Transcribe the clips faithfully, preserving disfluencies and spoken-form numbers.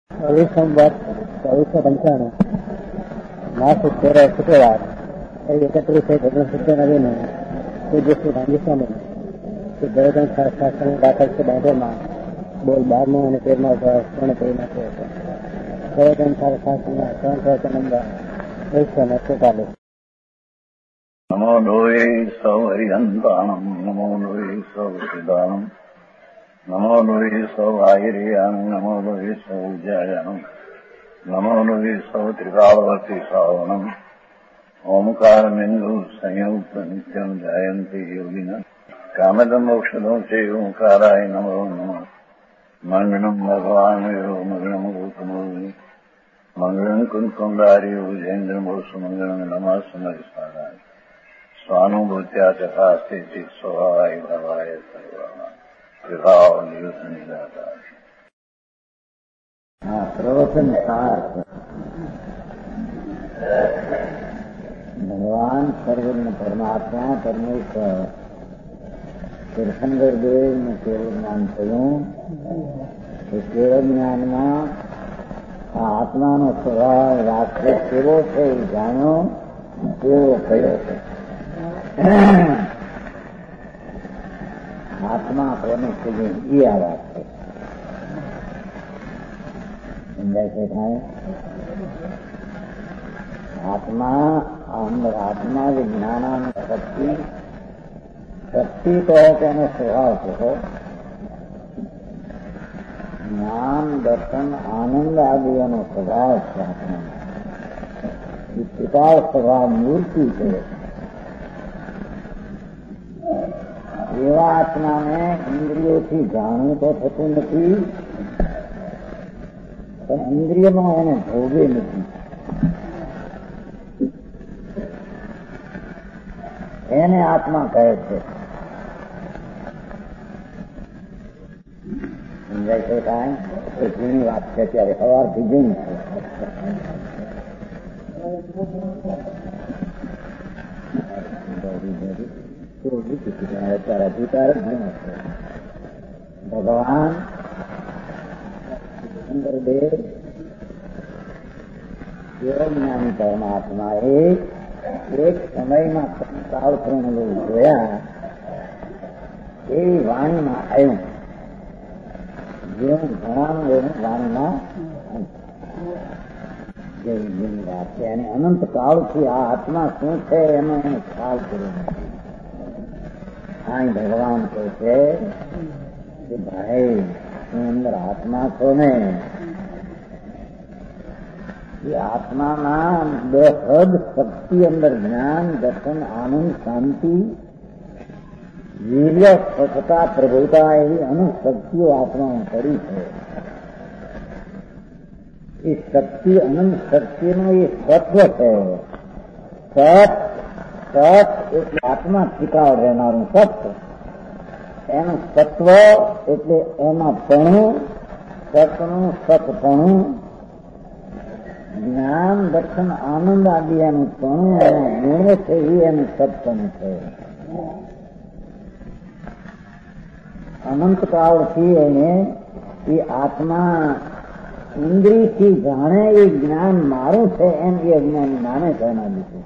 ચોવીસો ચોવીસો પંચાણું માસ તેર શુક્રવાર એકત્રીસ એક ઓગણીસ સત્યાનવે પૂજ્ય શ્રી ગાંધી સ્વામી શ્રી જયગંજ શાસ્ત્ર દાખલ છે બાંધોમાં બોલ બારમો અને તેરમો પૂર્ણ કરી નાખ્યો હતો. જયગંજ શાસ્ત્રના ત્રણ પ્રવચન નંબર એકસો ને તેતાલીસ. નમો લોહી સૌ હરિહંતાણમ નમો લોહી સૌ સિદ્ધાણમ નમો લોહી સૌ આયર્યાણમ નમો લોહી સૌ ઉજ્જાયાણમ નમો લોહી સૌ ત્રિકાવતી શ્રાવણમ ઓમકાર બિંદુ સંયુક્ત નિત્યમ જયંતી યોગિના કામદમ મોક્ષદો છે ઓંકારાય નમો નમઃ. મંગળમ ભગવાન મંગળમ ગૌતમો મંગળમ કુંકુંડારી ઉજેન્દ્રમોષ મંગળમ નમઃ સમયસારાય સ્વાનુભૂત્યા ચકાસ્તે સ્વભાવાય ભવાય સર્વા વિભાવ નિયુત નિરાતા. હા, પ્રવચન સાર ભગવાન સર્વજ્ઞ પરમાત્મા પરમેશ્વર તીર્થંકર દેવને કેવળ જ્ઞાન થયું. એ કેવળ જ્ઞાનમાં આ આત્માનો સ્વભાવ રાત્રે કેવો છે એ જાણ્યો, કેવો કયો છે. આત્મા કોને કહીએ એ આ વાત છે. સમજાય છે થાય આત્મા અંદર આત્મા જે જ્ઞાનાની શક્તિ શક્તિ કહો તેનો સ્વભાવ કહો, જ્ઞાન દર્શન આનંદ આદિનો સ્વભાવ છે. આત્માનો એ ત્રિકાળ સ્વભાવ મૂર્તિ છે. એવા આત્માને ઇન્દ્રિયોથી જાણવું તો થતું નથી, પણ ઇન્દ્રિયમાં એને ભોગે નથી. એને આત્મા કહે છે. સમજાય છે કાંઈ? એ જૂની વાત છે, ત્યારે સવારથી જૂની છે. ભગવાન દેવ જ્ઞાની પરમાત્મા એક એક સમયમાં કાળક્રમ જોયા એવી વાણીમાં આવ્યું. જેવું ઘણાનું એવું વાણીમાં જેવી જૂની વાત છે. અને અનંત કાળથી આ આત્મા શું છે એનો એને ખ્યાલ કર્યો નથી. અહીં ભગવાન કહે છે કે ભાઈ તું અંદર આત્મા છો ને, એ આત્માના બેહદ શક્તિ અંદર જ્ઞાન દર્શન આનંદ શાંતિ વીર્ય સ્વચ્છતા પ્રભુતા એવી અનેક શક્તિઓ આત્મામાં કરી છે. એ શક્તિ અનંત શક્તિનો એ સત્વ છે. સત સત એટલે આત્મા ટીકાળ રહેનારું સત, એનું સત્વ એટલે એમાં પણું, સતનું સતપણું, જ્ઞાન દર્શન આનંદ આદિ એનું પણું, એના ગુણો છે એ એનું સત્પણું છે. અનંતકાળથી એને એ આત્મા ઇન્દ્રિયથી જાણે એ જ્ઞાન મારું છે એમ એ અજ્ઞાની નામે કહેના દીધું.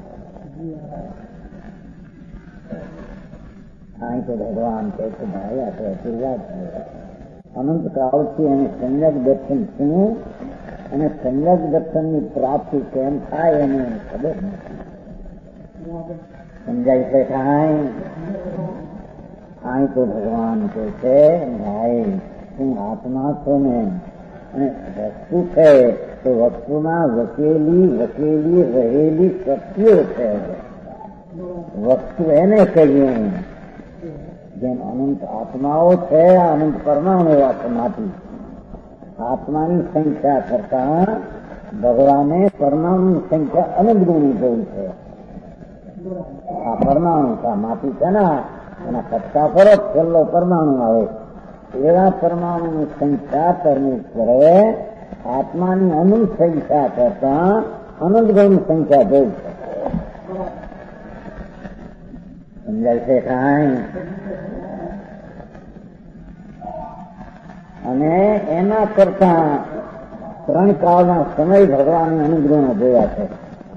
અહીં તો ભગવાન કહે છે ભાઈ આ તો આશીર્વાદ છે. અનંતકાળથી એને સંયક દર્શન શું અને સંયક દર્શનની પ્રાપ્તિ કેમ થાય એને ખબર નથી. સમજાય છે કાંઈ? અહીં તો ભગવાન કહે છે ભાઈ તું આત્મા છો ને, અને વસ્તુ છે તો વસ્તુમાં વકેલી વકેલી રહેલી શક્તિઓ છે. વસ્તુ એને કહીએ. જેમ અનંત આત્માઓ છે, અનંત પરમાણુ આત્માથી આત્માની સંખ્યા કરતા ભગવાને પરમાણુની સંખ્યા અનંત ગણી જોઈ છે. આ પરમાણુ માટી છે ને એના કટકા પર જ છેલ્લો પરમાણુ આવે. એવા પરમાણુની સંખ્યા પરમેશ્વરે આત્માની અનંત સંખ્યા કરતા અનંત ગણી સંખ્યા જોઈ છે. સમજાય છે કાંઈ? અને એના કરતા ત્રણ કાળના સમય ભગવાનના અનુગ્રહો જોયા છે.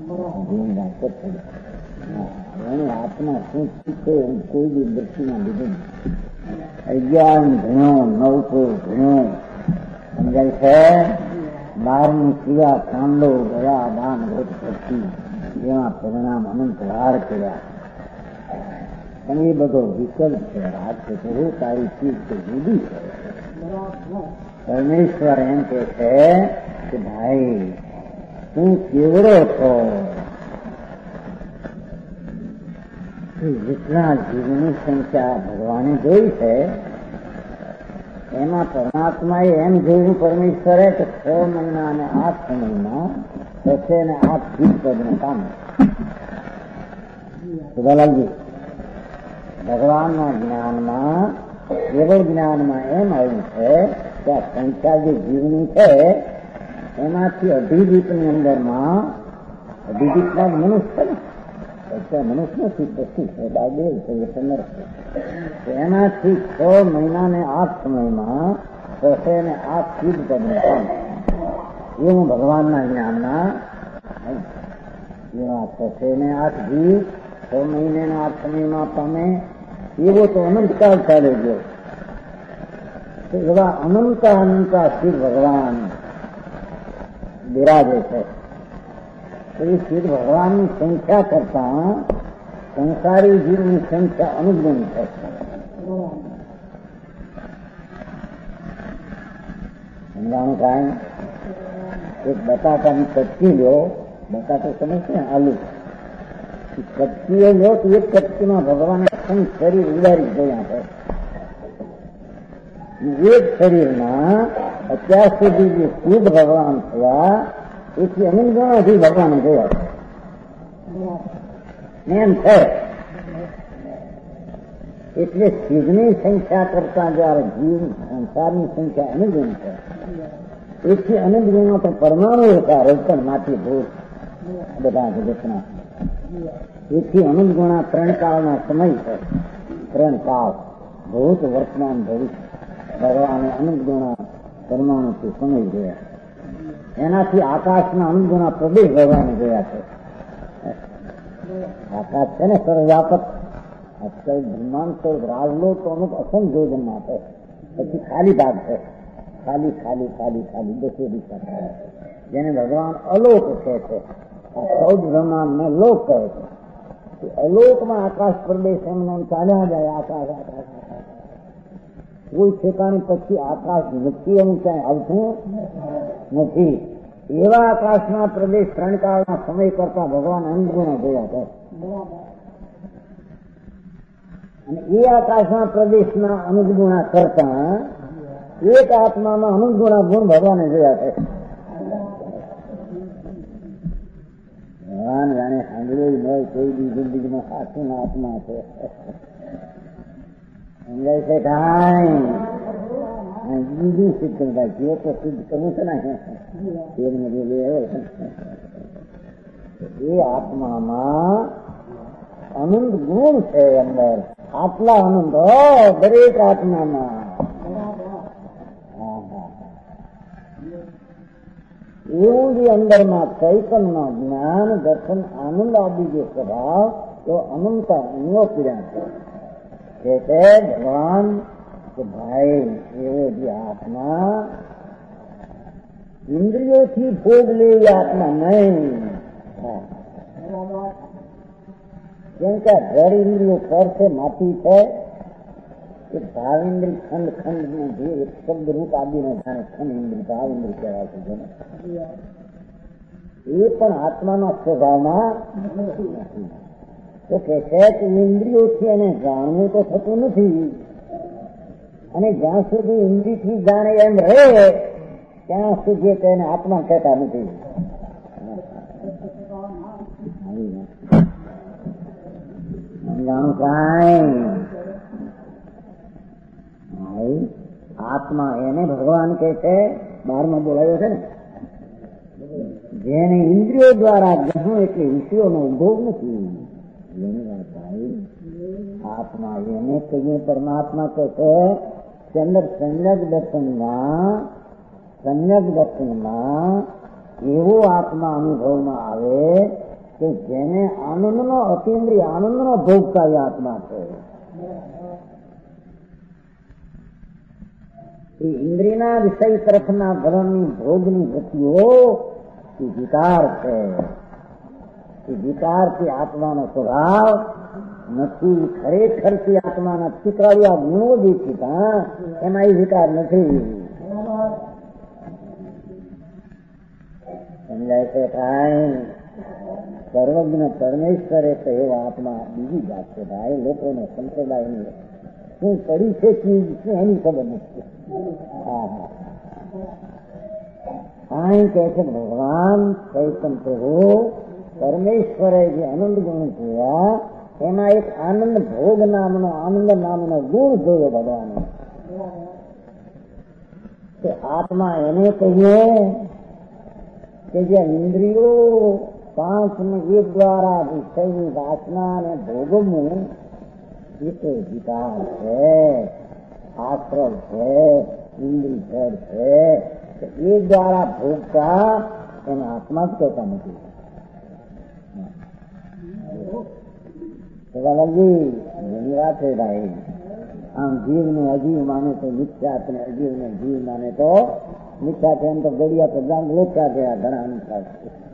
એની આત્મા શું છે કોઈ બી દ્રષ્ટિમાં લીધું. અગિયાર ભણો નવસો ભણો સમજાય છે. બારમું સિવા કાંડો ગયા દાન વ્રત ભક્તિ જેવા પરિણામ અનંત વાર કર્યા. પણ એ બધો વિકલ્પ છે. રાત છે તો તારી ચીજ તો જુદી છે. પરમેશ્વર એમ કે છે કે ભાઈ તું કેવડો છો. જેટલા જીવની સંખ્યા ભગવાને જોઈ છે એમાં પરમાત્માએ એમ જોયું પરમેશ્વરે કે છ મહિના અને આઠ સમયમાં દસે ને આઠ જીત પદને પામે. સુધાલાલજી ભગવાનના જ્ઞાનમાં કેવળ જ્ઞાનમાં એમ આવ્યું છે કે આ સંખ્યા જે જીવની છે એમાંથી અઢી દીપની અંદરમાં અઢી દીપના મનુષ્ય ને અત્યારે મનુષ્ય નથી પછી છે બાદેવ છે એ પંદર છે. એનાથી છ મહિના ને આઠ સમયમાં છસે ને આઠ ચીજ પદને પામે. એવું ભગવાનના જ્ઞાનના એવા છસે ને આઠ જીવ છ મહિને ને આઠ સમયમાં પામે. એવો તો અનંતકાળ ચાલે ગયો. એવા અનંતા અનંતા શિવ ભગવાન બિરાજે છે. એ શિવ ભગવાનની સંખ્યા કરતા સંસારી જીવની સંખ્યા અનુગુણ છે. સમજાણું કાંઈ એક બટાકાની કટકી લો. બટાકો સમજશે ને આલુ કટકીઓ લો તો એક કટકીમાં ભગવાને શરીર ઉડારી ગયા છે. એક શરીરમાં અત્યાર સુધી જે શુદ્ધ ભગવાન થયા એથી અનંત ગણાથી ભગવાન જોયા છે એમ છે. એટલે શિવની સંખ્યા કરતા જયારે જીવ સંસારની સંખ્યા અનુગુણ છે એથી અનંત ગુણો તો પરમાણુ હતા રોકણ માંથી ભૂત બધા જગતના. એથી અનંત ગુણા ત્રણ કાળના સમય છે. ત્રણ કાળ ભૂત વર્તમાન ભવિષ્ય ભગવાને અનંત ગુણા પરમાણુથી સમય જોયા. એનાથી આકાશના અનંત ગુણા પ્રદેશ ભગવાને જોયા છે. આકાશ છે ને સર્વવ્યાપક આજકાલ બ્રહ્માંડ તો રાજલો તો અમુક અસંખ્ય યોજના છે. પછી ખાલી ભાગ છે. ખાલી ખાલી ખાલી ખાલી બસો દિશા જેને ભગવાન અલોક કહે છે. આ ચૌદ બ્રહ્માંડ ને લોક કહે છે. અલોકમાં આકાશ પ્રદેશ એમને ચાલ્યા જાય. આકાશ આકાશ આકાશ કોઈ ઠેકાણે પછી આકાશ નથી એનું ક્યાંય આવતું નથી. એવા આકાશના પ્રદેશ ત્રણ કાળના સમય કરતા ભગવાન અનુગુણો જોયા છે. અને એ આકાશના પ્રદેશના અનુગુણા કરતા એક આત્મામાં અનુગુણા ગુણ ભગવાને જોયા છે. ભગવાન જાણે સાંભળ્યું ન હોય કોઈ બી જિંદગીમાં સાચું આત્મા છે. સમજાય છે કાંઈ બીજું સિદ્ધ કરતા જે તો સિદ્ધ કરવું છે ને એ આત્મામાં અનંત ગુણ છે. અંદર આટલા અનંત દરેક આત્મામાં એવું જે અંદરમાં ચૈતન્ય જ્ઞાન દર્શન આનંદ આદિ જે સ્વભાવ તો અનંત અન્યો પીડા છે તે ભગવાન કે ભાઈ એવો જે આત્મા ઇન્દ્રિયોથી ભોગ લેવી આત્મા નહીં. કેમ કે જળ ઇન્દ્રિયો પર છે માટી છે એ ભાવ ઇન્દ્રિય ખંડ ખંડ નું જે એક શબ્દ રૂપ આદિને જાણે ખંડ ઇન્દ્રિય ભાવ ઇન્દ્રિય કહેવાય છે જેને એ પણ આત્માના સ્વભાવમાં નથી. તો કે છે કે ઇન્દ્રિયોથી એને જાણવું તો થતું નથી અને જ્યાં સુધી ઇન્દ્રિયથી જાણે એમ રહે ત્યાં સુધી તેને આત્મા કહેતા નથી. જાણું કાંઈ આત્મા એને ભગવાન કહે છે. બારમાં બોલાયો છે ને જેને ઇન્દ્રિયો દ્વારા ગ્રહણ એટલે વિષયોનો ઉદ્ભોગ નથી એની વાત આવી. આત્મા એને કહીએ પરમાત્મા કહે છે કે અંદર સંયગ દર્શનમાં સમ્યક દર્શનમાં એવો આત્મા અનુભવમાં આવે કે જેને આનંદનો અતિન્દ્રિય આનંદનો ભોગતા એ આત્મા છે. એ ઇન્દ્રિયના વિષય તરફના ભરણની ભોગની વૃત્તિઓ એ વિકાર છે. એ વિકારથી આત્માનો સ્વભાવ નથી. ખરેખરથી આત્માના ચિત્રાળિયા ગુણો જે છે એમાં એ વિકાર નથી. સમજાય છે કાંઈ? સર્વજ્ઞ પરમેશ્વર એટલે એવો આત્મા બીજી વાત છે ભાઈ. લોકોને સંપ્રદાયની શું પડી છે ચીજ શું એની ખબર નથી. હા હા કાંઈ કહે છે ભગવાન ચૈતન્ય પ્રભુ પરમેશ્વરે જે આનંદ ગુણ જોયા એમાં એક આનંદ ભોગ નામનો આનંદ નામનો ગુણ જોયો ભગવાને. આત્મા એને કહીએ કે જે ઇન્દ્રિયો પાંચ ને એ દ્વારા વિષયની વાસના અને ભોગવવું એ તો વિકાર છે, આશ્રય છે, ઇન્દ્રિય છે. એ દ્વારા ભોગતા એને આત્મા જ કહેતા નથી. ઘણી વાત છે ભાઈ. આમ જીવને અજીવ માને તો મિથ્યા અને અજીવને જીવ માને તો મિથ્યા છે. એમ તો ગડિયા પ્રધાન લોચા છે. આ ઘણા અનુસાર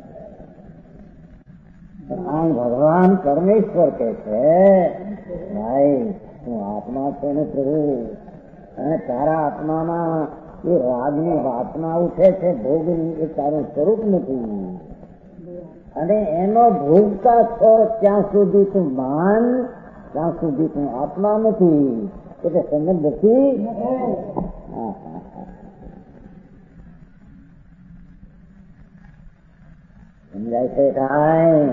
આ ભગવાન પરમેશ્વર કે છે ભાઈ તું આત્મા છે ને પ્રભુ, અને તારા આત્મામાં એ રાગની વાસના ઉઠે છે ભોગની, એ તારું સ્વરૂપ નથી. અને એનો ભોગતા છો ત્યાં સુધી તું માન, ત્યાં સુધી તું આત્મા નથી. એટલે સમજ નથી. સમજાય છે કાંઈ?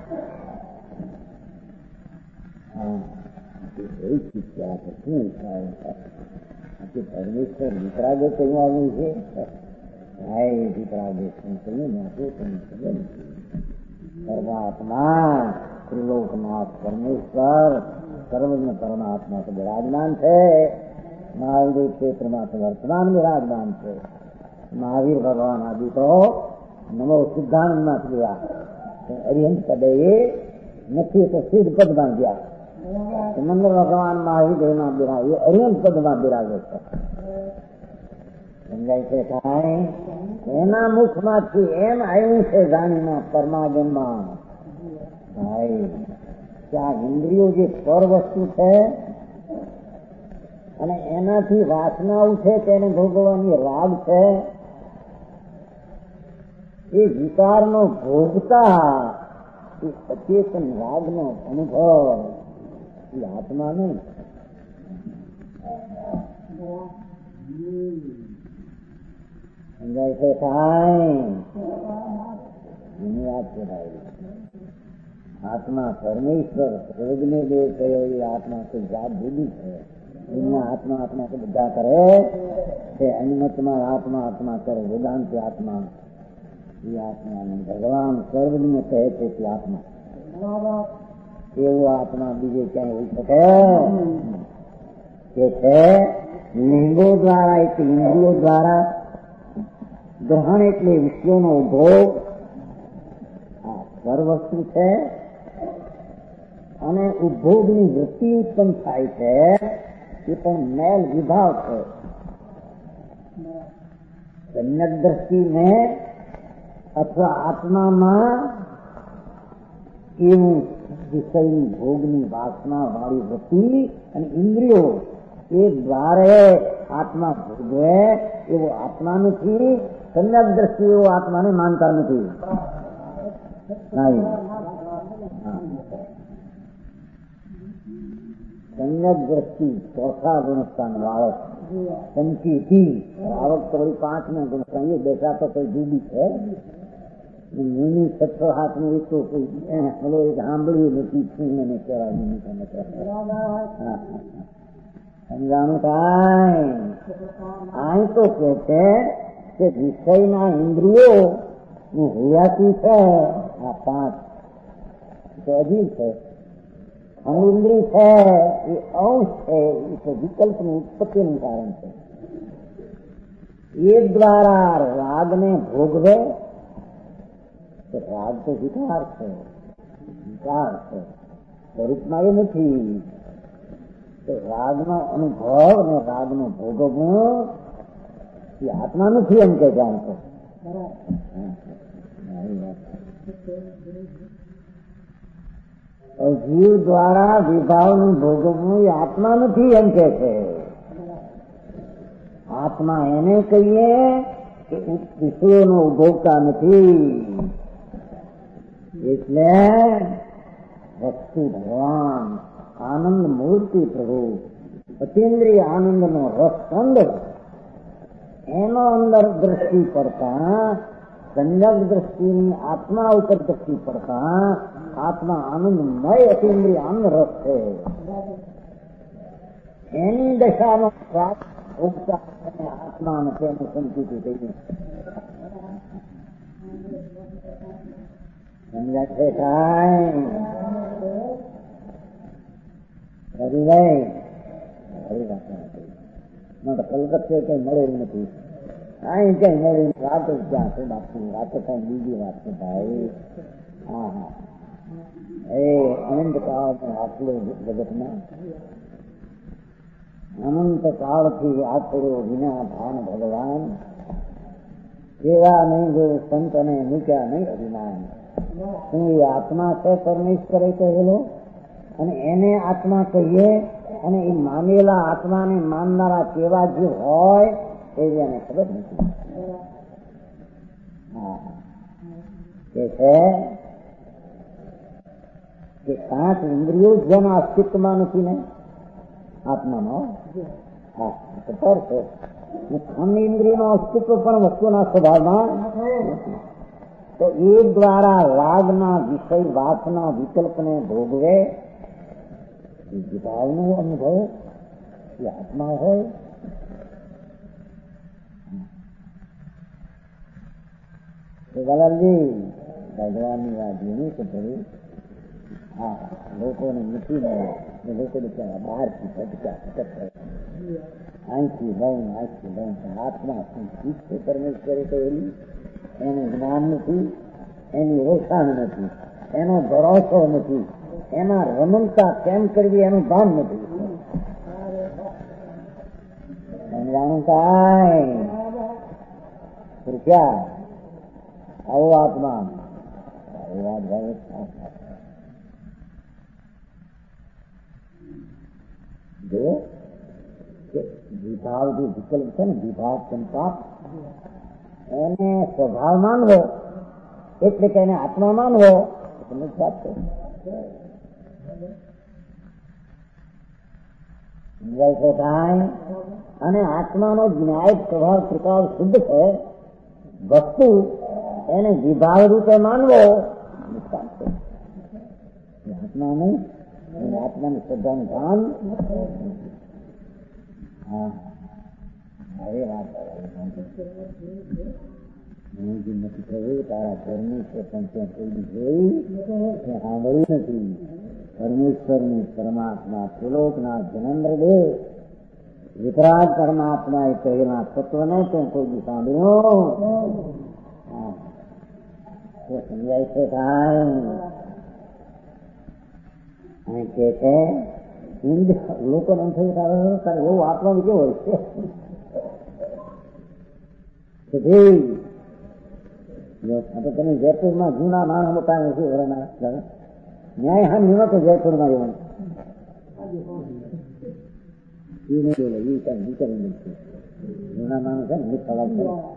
એવી શિક્ષા છે. શું પરમેશ્વર વિતરાગો કયું આવ્યું છે? ભાઈ વિતરાગો શું કહ્યું નાખું તમને ખબર નથી. પરમાત્મા ત્રિલોકનાથ પરમેશ્વર સર્વજ્ઞ પરમાત્મા તો બિરાજમાન છે. મહાવીર ક્ષેત્રમાં તો વર્તમાન બિરાજમાન છે. મહાવીર ભગવાન આદિ તો નમો સિદ્ધાંતમાં ગયા. અરિહંત પદે એ નથી તો સિદ્ધ પદમાં ગયા. મંદર ભગવાન મહાવીરમાં બિરાજ અરિહંત પદમાં બિરાજે છે. સમજાય છે કાંઈ? એના મુખમાંથી એમ આવ્યું છે જાણીમાં પરમાગમમાં ભાઈ ત્યાં ઇન્દ્રિયો જે પર વસ્તુ છે અને એનાથી વાસના ઉઠે તેને ભોગવવાની રાગ છે, એ વિકારનો ભોગતા એ અચેતન રાગનો અનુભવ એ આત્મા નહીં. સમજાય છે કાંઈ? એની વાત છે ભાઈ. આત્મા પરમેશ્વર સર્વજ્ઞ દેવ કયો એ આત્મા કોઈ જાત જુદી છે. એમના આત્મા આત્મા તો બધા કરે છે. અનુમતમાં આત્મા આત્મા કરે, વેદાંત આત્મા એ આત્મા ભગવાન સર્વજ્ઞ કહે છે તે આત્મા. એવો આત્મા બીજે ક્યાંય હોઈ શકે કે છે લિંગો દ્વારા એટલે ઇન્દ્રિયો દ્વારા ગ્રહણ એટલે વિષયોનો ભોગ આ સર્વસ્તુ છે. અને ઉપભોગની વૃત્તિ ઉત્પન્ન થાય છે એ પણ મેલ વિભાવ છે. સમ્યક દ્રષ્ટિને અથવા આત્મામાં એવું વિષયની ભોગની વાસના વાળી વૃત્તિ અને ઇન્દ્રિયો એ દ્વારે આત્મા ભોગવે એવો આત્મા નથી. સમ્યક દ્રષ્ટિ એવો આત્માને માનતા નથી. સમ્યક દ્રષ્ટિ ચોથા ગુણસ્થાન વાળો સંચિતી આવક તો વળી પાંચ ના ગુણસ્થાન એ બેસા તો કોઈ જુદી છે. મુનિ છસો હાથ નું એટલું કોઈ હલો એક સાંભળ્યું નથી શું મને કહેવાય મુનિ તમે સમજાણું કાંઈ? આ તો કે છે કે વિષયના ઇન્દ્રિયો ની હયાતી છે આ પાંચ તો અજીબ છે. અનિન્દ્રિય છે એ અંશ છે, એ તો વિકલ્પની ઉત્પત્તિનું કારણ છે. એ દ્વારા રાગને ભોગવે તો રાગ તો વિકાર છે, વિકાર છે, સ્વરૂપમાં એ નથી. તો રાગનો અનુભવ અને રાગનો ભોગવવું એ આત્મા નથી એમ કે જાણતો. જીવ દ્વારા વિભાવનું ભોગવવું એ આત્મા નથી એમ કે છે. આત્મા એને કહીએ કે વિષયોનો ઉભોગતા નથી. એટલે વસ્તુ ભગવાન આનંદ મૂર્તિ પ્રભુ અતિન્દ્રિય આનંદનો રસખંડ એનો અંદર દ્રષ્ટિ પડતા સંજક દ્રષ્ટિની આત્મા ઉપર દ્રષ્ટિ પડતા આત્મા આનંદમય અતિન્દ્રિય આનંદ રસ છે. એની દશામાં પ્રાપ્ત ભોગતા અને આત્માને તેનું સંકિત થઈ સમજાય છે. કાંઈ હરી ભાઈ હરી વાત નથી. કલકત્તે કઈ મળેલું નથી, કાંઈ કઈ મળેલું. વાત જ ક્યાં છે બાપુ, વાત કઈ બીજી વાત છે ભાઈ. હા હા એ અનંત કાળ આટલું જગતમાં અનંત કાળથી આટલો વિના ભાન ભગવાન જેવા નહીં જો સંતને મૂક્યા નહીં અભિમાન. શું એ આત્મા છે પરમેશ્વરે કહેલો અને એને આત્મા કહીએ અને એ માનેલા આત્માને માનનારા કેવા જીવ હોય એવી એને ખબર નથી. હા કે છે કે પાંચ ઇન્દ્રિયો જેના અસ્તિત્વમાં નથી ને આત્માનો હા ખબર છે. ખાનની ઇન્દ્રિયનો અસ્તિત્વ પણ વસ્તુના સ્વભાવમાં નથી. તો એ દ્વારા રાગના વિષય વાસના વિકલ્પને ભોગવે ભાવનો અનુભવ એ આત્મા હોય. ગલાલજી ભગવાનની વાત એની કે ભાઈ હા લોકોને નથી મળે એ લોકો બિચારા બહારથી ભટક્યા ભટક અહીંથી લઈને આજથી લઈને આત્મા શું ચીજ છે પરમેશ્વરે કહેલી એનું જ્ઞાન નથી, એની ઓળખાણ નથી, એનો ભરોસો નથી, એમાં રમણતા કેમ કરવી એનું ભાન નથી. સમજાણું કાંઈ ક્યાં આવો આત્મા એ વાત ભાવે જો વિભાવ જે વિકલ્પ છે ને વિભાવ સંતાપ એને સ્વભાવ માનવો એટલે કે એને આત્મા માનવો તમને વાત છે. અને આત્માનો ન્યાય સ્વભાવ પ્રકાર શુદ્ધ છે વસ્તુ એને વિભાવ રૂપે માનવો નુકસાન છે. આત્મા નહીં આત્માની શ્રદ્ધાનું ભાન હા હવે વાત નથી થયું તારા ઘરનું છે પણ ત્યાં કોઈ જોઈ સાંભળ્યું નથી. પરમેશ્વરની પરમાત્મા ત્રિલોકના જનંદ્ર દેવ વિતરાગ પરમાત્મા એ કહેલા તત્વને તો કોઈ બી સાંભળ્યો સમજાય છે કાંઈ કે છે લોકોને એમ થયું તારે એવું આત્મા કેવો હોય છે. તમે જયપુરમાં જૂના માણસ મોટા નથી વરના ન્યાય હાની નતો જયપુરમાં જવાનું એ નહીં બોલે એ કઈ વિચારી નથી. જૂના માણસ છે ને મિત્રવાદ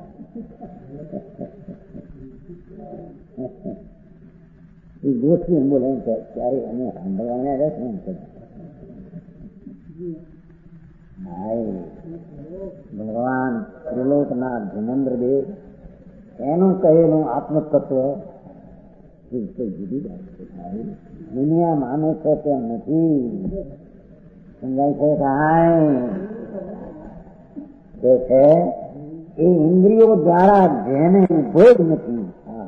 એ ગોઠવી એમ બોલે એમ કે ત્યારે અમે સાંભળવાના રહેશે એમ કે ભગવાન ત્રિલોકના ધર્મેન્દ્ર દેવ એનું કહેલું આત્મતત્વ જુદી વાત છે. દુનિયા માને છે તેમ નથી. સમજાય છે કાંઈ કે છે એ ઇન્દ્રિયો દ્વારા જેને ભોગ નથી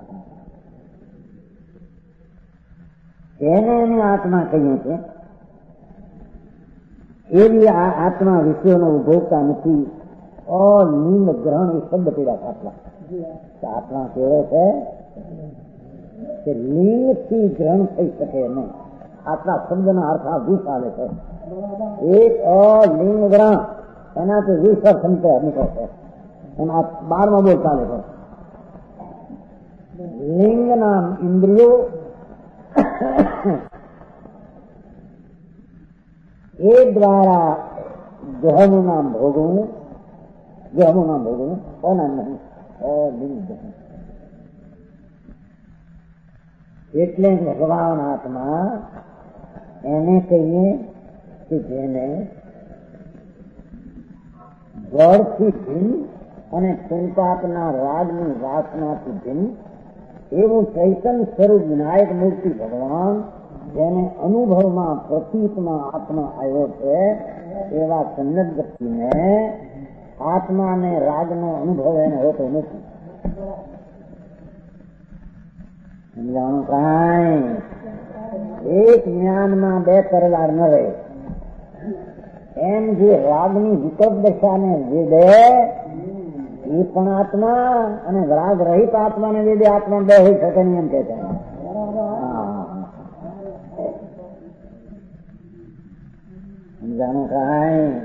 તેને એને આત્મા કહીએ છે. એવી આ આત્મા વિષયોનો ઉભોગતા નથી અલિંગ ગ્રહણ એ શબ્દ પીડા આત્મા આત્મા કેવો છે કે લિંગ થી ગ્રહણ થઈ શકે નહીં. આટલા શબ્દના અર્થ આ વીસ આવે છે. એક અલિંગ ગ્રહણ એનાથી વીસ અર્થ નીકળે છે. એમાં બારમાં બોલ ચાલે છે. લિંગના ઇન્દ્રિયો એ દ્વારા ગ્રહનું નામ ભોગવું, ગ્રહનું નામ ભોગવું કોના નહીં અલિંગ ગ્રહણ. એટલે ભગવાન આત્મા એને કહીએ કે જેને જળથી ભિન્ન અને સંતાપના રાગની વાસનાથી ભિન્ન એવું ચૈતન સ્વરૂપ વિનાયક મૂર્તિ ભગવાન જેને અનુભવમાં પ્રતીતમાં આત્મા આવ્યો છે એવા સન્નદ્ધને આત્માને રાગનો અનુભવ એને હોતો નથી. સમજાણું કાંઈ એક જ્ઞાનમાં બે પરવાર ન રહે એમ જે રાગની વિકટ દશાને વેદે એ પણ આત્મા અને રાગ રહિત આત્માને વેદે આત્મા બે હોઈ શકે નહીં એમ કે છે. સમજાણું કાંઈ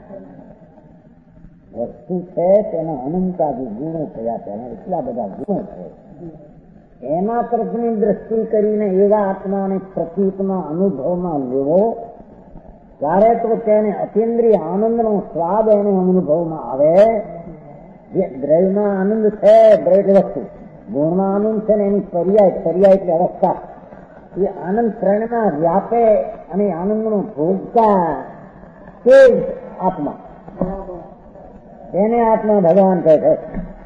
વસ્તુ છે તેના અનંતાદી ગુણો થયા છે અને એટલા બધા ગુણો છે એના તરફની દ્રષ્ટિ કરીને એવા આત્માને પ્રતીતમાં અનુભવમાં લેવો ત્યારે તો તેને અતિન્દ્રિય આનંદનો સ્વાદ એને અનુભવમાં આવે. જે દ્રવ્યમાં આનંદ છે દ્રવ્ય વસ્તુ, ગુણમાં આનંદ છે ને એની પર્યાય પર્યાય એટલે અવસ્થા એ આનંદ ત્રણમાં વ્યાપે અને આનંદનો ભોગતા તે જ આત્મા તેને આત્મા ભગવાન કહે છે.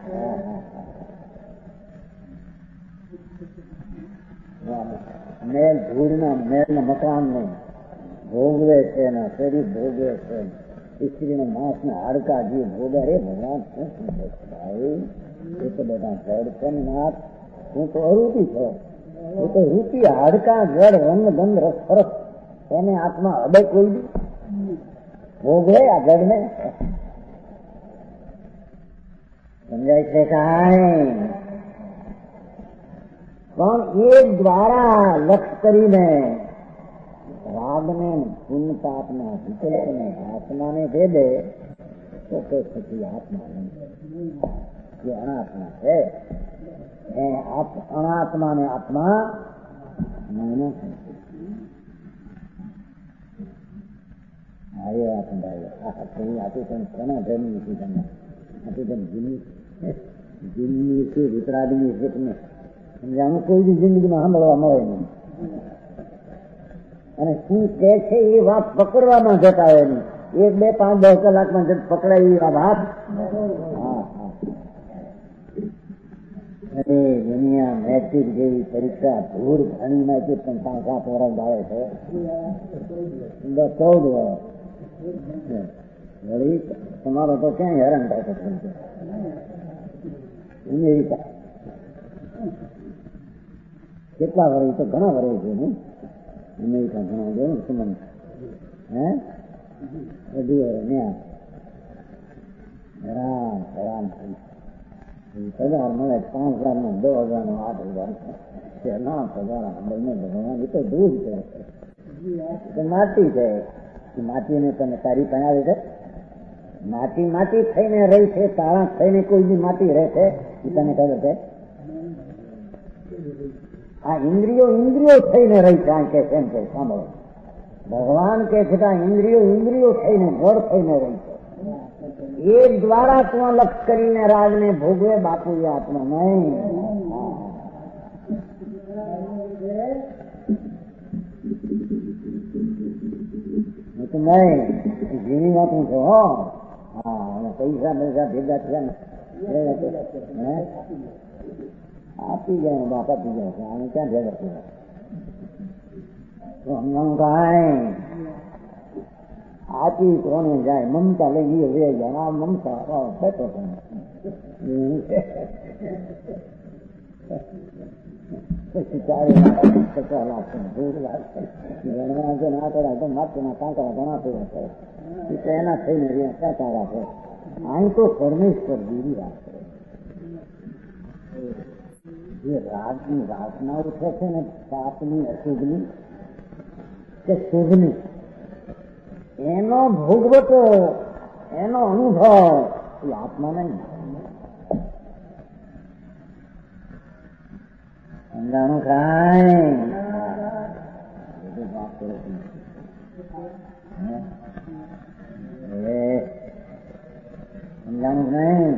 મેલ ધૂળના મેલના મકાનને ભોગવે છે એના શરીર ભોગવે છે સ્ત્રીના માંસના હાડકા જે ભોગવે રે ભગવાન શું શું છે ભાઈ એ તો બધા જડ છે ને નાથ હું તો અરૂપી છો એ તો રૂપી હાડકા જડ રંગ ગંધ રસ ફરસ એને આત્મા અડે કોઈ ભોગવે આ જડને. સમજાય છે કાંઈ પણ એ દ્વારા લક્ષ કરીને રાગને પુનતાપના વિકલ્પને આત્માને ભેદે તો કે પછી આત્મા નહીં જે અનાત્મા છે એ અનાત્માને આત્મા માનો છે. મારી વાત સંભાળી આપી પણ કોના ધર્મ નથી તમને આપી પણ જીની જીની છે વિતરાગની રીતને સમજાવું કોઈ બી જિંદગીમાં સાંભળવા મળે નહીં અને શું કે છે એ વાત પકડવામાં જતા હોય નહીં. એક બે પાંચ દસ કલાકમાં પકડાય એવી વાત હાથ હા હા અરે દુનિયા મેટ્રિક જેવી પરીક્ષા ધૂળ ઘણીમાંથી પણ પાંચ સાત વર્ષ આવે છે ચૌદ વર્ષ વળી તમારો તો ક્યાંય હેરાન થાય છે અમેરિકા કેટલા વર્ષ તો ઘણા વર્ષ છે ને અમેરિકા ઘણા ગયો ને સંબંધ હે અઢી વર્ષ ત્યાં હેરાન હેરાન થઈ પગાર મળે પાંચ હજાર નો દો હજાર નો આઠ હજાર ના પગાર બંને ભગવાન એ તો દૂર છે માટી છે માટીને તમે તારી પહેરાવે છે માટી માટી થઈને રહી છે તારા થઈને કોઈ બી માટી રહે છે એ તને ખબર છે. આ ઇન્દ્રિયો ઇન્દ્રિયો થઈને રહી છે કે કેમ કે સાંભળો ભગવાન કે છે કે ઇન્દ્રિયો ઇન્દ્રિયો થઈને જળ થઈને રહી છે એ દ્વારા તું લક્ષ કરીને રાગને ભોગવે બાપુ એ આત્મા નહીં નહીં જીવી વાતું છો હો હા પૈસા પૈસા ભેગા થયા ને આપી જાય બાપ આપી જાય છે આને ક્યાં ભેગા થયા તો હમણાં કાંઈ આપી કોને જાય મમતા લઈ વે જાય આ મમતા બેઠો પછી ચારે પચાસ લાખ દૂર લાખ ગણવા જો ના કરાય તો માત્ર ના કાંકરા ઘણા પેલા કરે એ તો એના થઈને રહ્યા ક્યાં તારા છે અહીં તો પરમેશ્વર જીવી રાખે. જે રાગની વાસના ઉઠે છે ને, પાપની અશુભની કે શુભની, એનો ભોગવટો, એનો અનુભવ એ આત્મા નહીં. સમજાણું કાંઈ સમજાણું નહીં.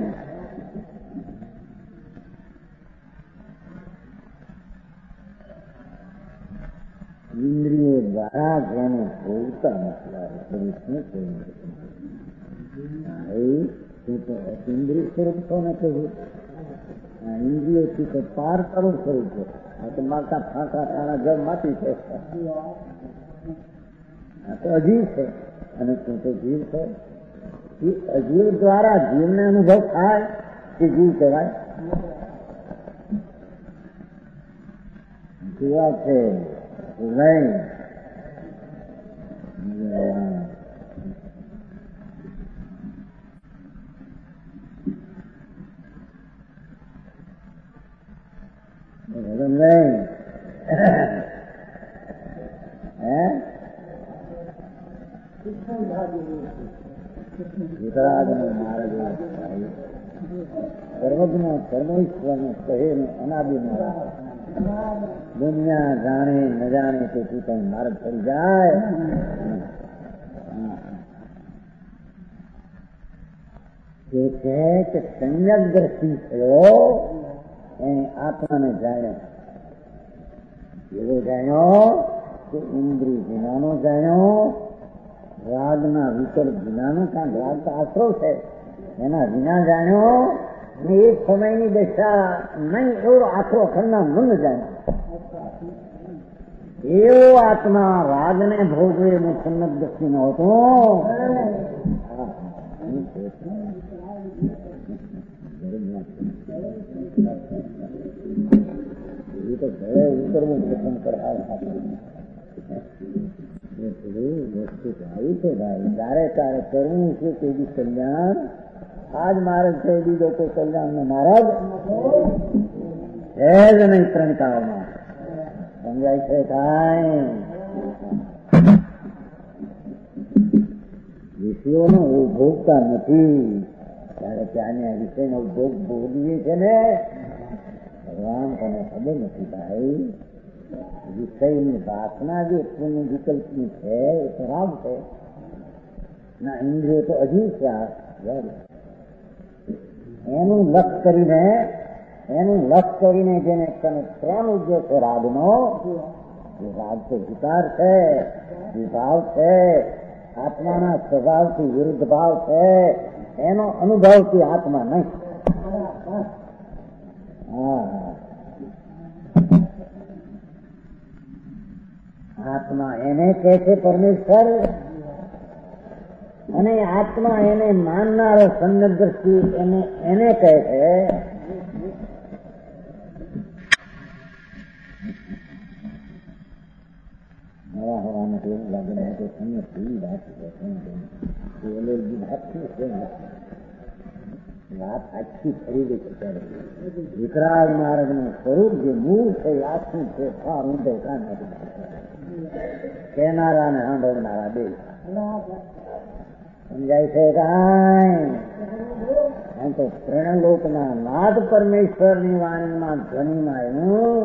ઇન્દ્રિયો દ્વારા જેને ભોગતા નથી ઇન્દ્રિય સ્વરૂપ તો નથી, ઇન્દ્રિયોથી તો પાર કરવું સ્વરૂપ છે. આ તો માતા ફાંકા થાણા જળ માટી છે, આ તો અજીવ છે. અને તું તો જીવ છે. એ અજીવ દ્વારા જીવને અનુભવ થાય એ જીવ કહેવાય. જીવા છે નહીં. નહીં વિતરાગનો માર્ગ સર્વજ્ઞ પરમેશ્વરને કહેને અનાદિ માર્ગ. દુનિયા જાણે ન જાણે તો તું કઈ માર્ગ થઈ જાય. તે છે કે સંયમ દ્રષ્ટિ થયો એને આત્માને જાણ્યો. એવો જાણ્યો કે ઇન્દ્રિય વિનાનો જાણ્યો, રાગના વિકલ્પ વિનાનો. કારણ રાગ તો આશરો છે, એના વિના જાણ્યો ને એક સમયની દશા નહીં એવો આશરો ખરના મન જાણ્યો. એવો આત્મા રાગને ભોગવે ને સન્નત દ્રષ્ટિ નો હતો. એ તો ઘરે ઉતરવું પસંદ કરાવે. વસ્તુ તો આવી છે ભાઈ, તારે તારે કરવું છે તે બી કલ્યાણ. આજ મહારાજ છે બીજો કોઈ કલ્યાણ ને મહારાજ છે જ નહીં ત્રણ કાળમાં. સમજાય છે કાંઈ? વિષયોનો ઉપભોગતા નથી ત્યારે ત્યાંને વિષયનો ઉપભોગ ભોગવીએ છે ને. ભગવાન તને ખબર નથી ભાઈ, વિષયની વાસના જે પૂર્ણ વિકલ્પની છે એ તો રાગ છે ના. ઇન્દ્રિયો તો અજીવ છે. એનું લક્ષ કરીને એનું લક્ષ કરીને જેને તને પ્રેમ ઉદ્યો છે રાગનો, એ રાગ તો વિકાર છે, વિભાવ છે, આત્માના સ્વભાવથી વિરુદ્ધ ભાવ છે. એનો અનુભવથી આત્મા નહીં. હા, આત્મા એને કહે છે પરમેશ્વર, અને આત્મા એને માનનારો સન્નત દ્રષ્ટિ એને એને કહે છે. હવા હવાને એવું લાગે ને તો સન્નત કેવી વાત છે. વાત આખી ફરી ગઈ છે. ત્યારે વિતરાગ માર્ગનું સ્વરૂપ જે મૂળ છે એ આખું છે. ફાર ઊંધો કાન કહેનારા ને સાંભળનારા બે. સમજાય છે કાંઈ? એમ તો ત્રણલોકના નાદ પરમેશ્વરની વાણીમાં ધ્વનિમાં એવું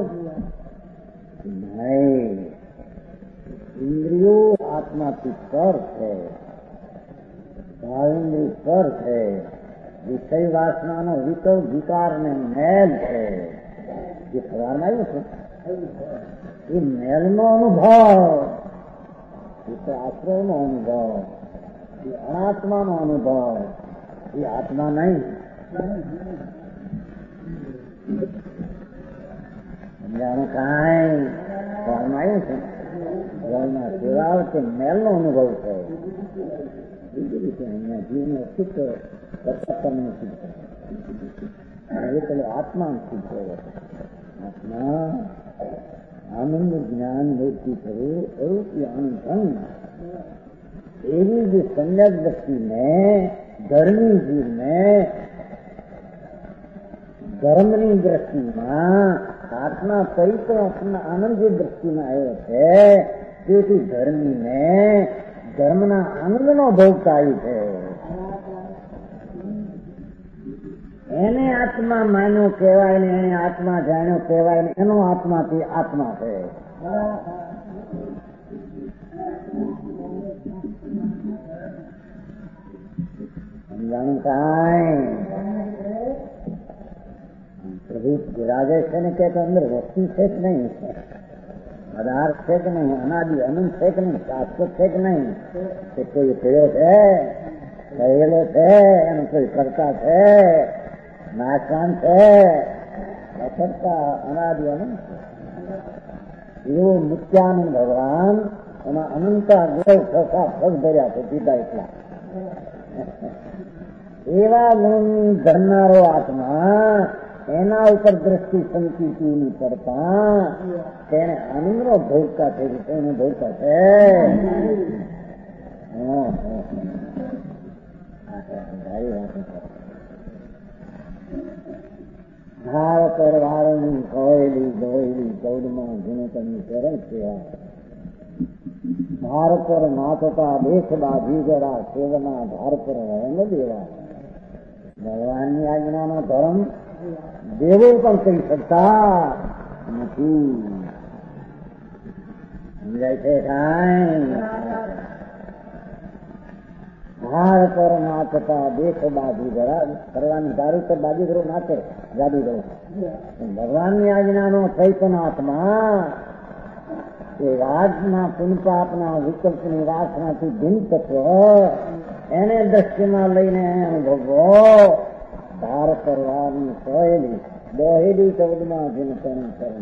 નહીં. ઇન્દ્રિયો આત્માથી પર છે, ભાવેન્દ્રિય પર છે. વિષય વાસનાનો વિકલ્પ વિકાર ને મેલ છે. જે સવારમાં આવ્યું છે એ મેલનો અનુભવ, એ તો આશ્રયનો અનુભવ, એ અનાત્માનો અનુભવ, એ આત્મા નહીં. સમજાણું કાંઈ? સવારમાં આવ્યું છે જળના સેવા કે મેલનો અનુભવ છે. બીજી રીતે અહીંયા જીવનું અસ્તિત્વ કરતા તમને સિદ્ધ એ પેલો આત્મા સિદ્ધ કર્યો. આત્મા આનંદ જ્ઞાન વ્યક્તિ થયું એવું કે આનંદ એવી જે સંયક વ્યક્તિને ધર્મી જીવને ધર્મની દ્રષ્ટિમાં આત્મા પરિપૂર્ણ આનંદની દ્રષ્ટિમાં આવ્યો છે. તેથી ધર્મીને ધર્મના આનંદનો ભોગ થાય છે. એને આત્મા માન્યો કહેવાય ને એને આત્મા જાણ્યો કહેવાય ને એનો આત્માથી આત્મા છે. સમજાણું કાંઈ પ્રભુ રાજેશ છે ને કે અંદર વસ્તુ છે કે નહીં, પદાર્થ છે કે નહીં, અનાદિ અનંત છે કે નહીં, શાશ્વત છે કે નહીં, કે કોઈ પડ્યો છે, કહેલો છે, એનો કોઈ કરતા છે, નાશવાન છે, કરતા અનાદિ અનંત એવો નિત્યાનંદ ભગવાન એમાં અનંતા ગૌ સસા પગ ભર્યા છે પિતા એટલા એવા ગુણ ધરનારો આત્મા એના ઉપર દ્રષ્ટિ સંકીર્તિની પડતા તેને આનંદનો ભોગતા છે તેને ભોગતા છે. ધાર પર વાળની કોયલી દોયલી ચૌદમાં ગુણતની ચરણ સેવા ધાર પર નાચતા દેશ બાજી જરા સેવના ધાર પર રંગ દેવા ભગવાનની આજ્ઞાનો ધર્મ દેવો પણ કહી શકતા નથી. સમજાય છે કાંઈ? ધાર પર નાચતા દેશ બાજી જરા કરવાની ધારું તો બાજીગરો નાચે જાદુગરો. ભગવાનની આજ્ઞાનો ચૈતનાત્મા એ રાજના પુનપાપના વિકલ્પની વાસનાથી ભિન્ન તત્વ એને દ્રષ્ટિમાં લઈને અનુભવો ધાર પરવાની સોયેલી દોહેલી ચૌદમાં જીનતન કરણ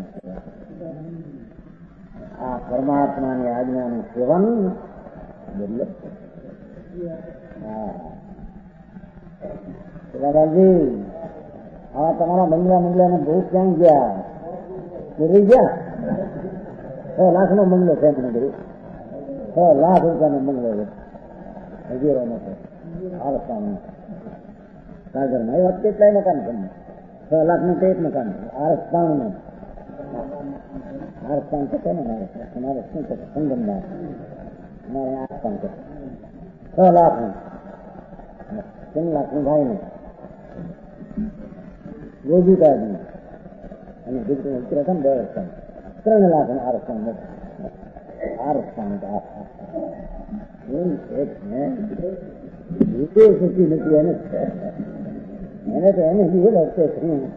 આ પરમાત્માની આજ્ઞાનું સેવન દુર્લભ છે. દાદાજી આ તમારા બંગલા બંગલાને બહુ ક્યાં ગયા પૂરી ગયા? છ લાખ નો બંગલો છે મને બધું છ લાખ રૂપિયાનો બંગલો છે હજીરો નથી આરસ્તાન સાગરમાં એ વાત કેટલાય મકાન છે છ લાખ નું તો એક મકાન છે આરસ્તાન નું આરસ્તાન છે ને મારે તમારે શું છે સંગમદાર અમારે આરસ્તાન છે છ લાખ નું ત્રણ લાખ નું ભાઈ નું રોજિકાજી અને દીકરી ઉતરે છે ને બે રસ્તાન ત્રણ લાખ નું આરસ્તાન આરસ્તાન સુખી નથી એને એને તો એને બી વર્ષે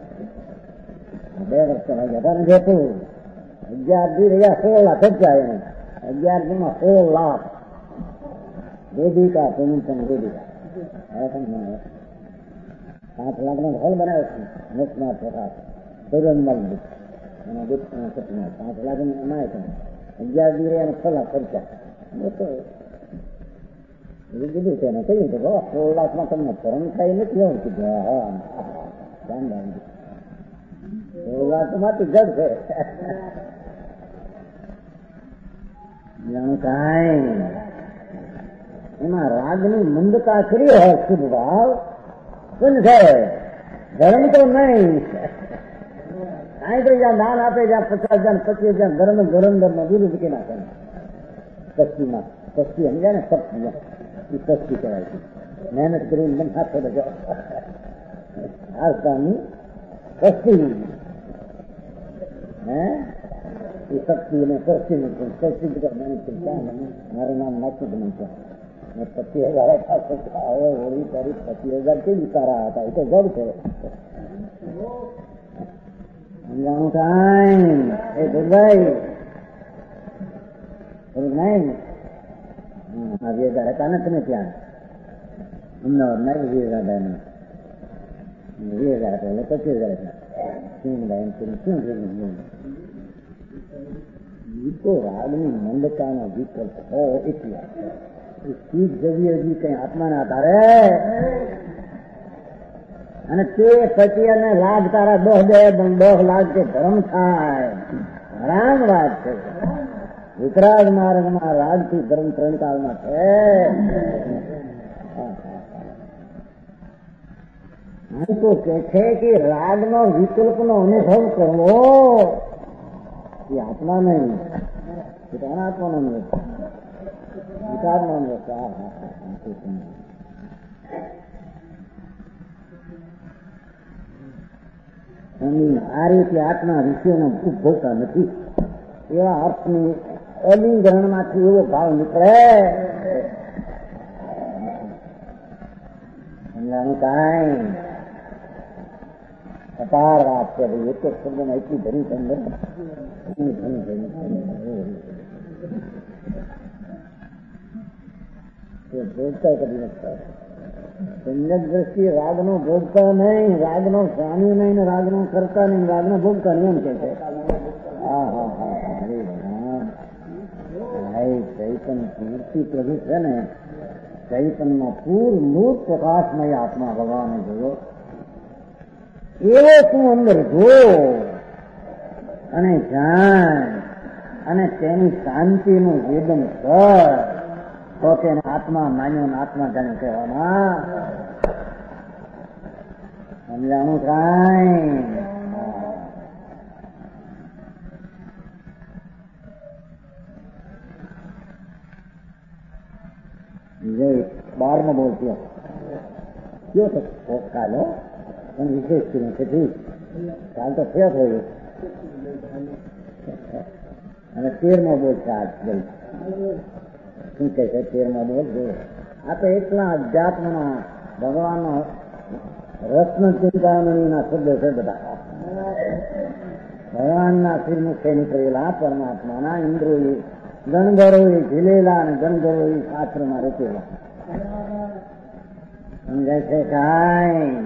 બે વર્ષે હતા જતું અગિયાર દી રહ્યા સોળ લાખ ખર્ચા એને અગિયાર દીમાં સોળ લાખ વેદિકા પેન્શન વેદિકા પાંચ લાખ નો હોલ બનાવ્યો છે મુખમાં પ્રકાશ સૂર્યમલ એના દીકરા સપના પાંચ લાખ ની અમાય છે અગિયાર દી રહ્યા છ લાખ ખર્ચા કીધું છે ને કહ્યું કે બાબા સોળ લાખમાં તમને ધર્મ થાય નથી એવું કીધું. હા ધ્યાન રાખજો સોળ લાખ માંથી જડ છે જાણું કાંઈ એમાં રાગની મંદતા કરી હોય શુભ ભાવ શું છે ધર્મ તો નહીં. કાંઈ તો જ્યાં દાન આપે જ્યાં પચાસ હજાર પચીસ હજાર ગરમ ગરમ માં દૂધ મૂકી નાખે સસ્તીમાં સસ્તી સમજ્યા ને સસ્તી એ સસ્તી કહેવાય છે. મહેનત કરીને મને હાથો તો આસ્થાની સસ્તી હે એ શક્તિ અને સસ્તી નથી સસ્તી મહેનત કરી મારું નામ નાખી બને છે પચીસ હજાર હવે હોળી તારીખ પચીસ હજાર કેવી સારા હતા એ તો જડ છે. સમજાણું કાંઈ એ દુર્ભાઈ થોડુંક નહીં આ વીસ હજાર હતા ને તમે ત્યાં અમદાવાદ ના વીસ હજાર ભાઈ વીસ હજાર હતા એટલે પચીસ હજાર હતા શું ભાઈ શું થયું ગીતો રાગની મંદતાનો વિકલ્પ હો એટલે ચીજ જવી હજી કઈ આત્માના આધારે અને તે પછી અને લાગ તારા દોહ દે દોહ લાગ કે ધર્મ થાય હરામ વાત છે. વિતરાગ માર્ગમાં રાગથી ધર્મ ત્રણ કાળમાં છે. તો કે છે કે રાગનો વિકલ્પનો અનુભવ કરવો એ આત્મા નહીં, અનાત્માનો નૃત્ય, વિકારનો નૃત્ય. આ રીતે આત્મા ઋષિઓને ઉપભોગતા નથી. એવા અર્થની અલિંગરણમાંથી એવો ભાવ નીકળે કાંઈ અપાર વાત છે. એક એક શબ્દમાં એટલી ભરી અંદર ભોગતા કરી નથી. સંયક દ્રષ્ટિ રાગનો ભોગતા નહીં, રાગનો સ્વામી નહીં, રાગનો કરતા નહીં, રાગનો ભોગતા નહીં એમ કે છે. હા હા હા હરે ભગવાન. ચૈતન મૂર્તિ પ્રભુ છે ને, ચૈતનમાં પૂર્ણભૂત પ્રકાશમય આત્મા ભગવાને જોયો. એવો તું અંદર જો અને જાણ અને તેની શાંતિનું વેદન કર તો તેને આત્મા માન્યો ને આત્મા જાણે કહેવાના સમજાણું કાંઈ. બારમો બોલતો કયો તો કાલો પણ વિશેષ કર્યું છે ઠીક, કાલ તો ફેર થયું. અને તેરમો બોલ છે આજ બોલ શું કહે છે? તેરમો બોલ જો આ તો એટલા અધ્યાત્મના ભગવાનનો રત્ન ચિંતામણીના શબ્દો છે બધા. ભગવાનના શ્રીમુખે નીકળેલા પરમાત્માના ઇન્દ્રોએ ગણધરોએ ઝીલેલા અને ગણધરોએ શાસ્ત્રમાં રચેલા. સમજાય છે કાંઈ?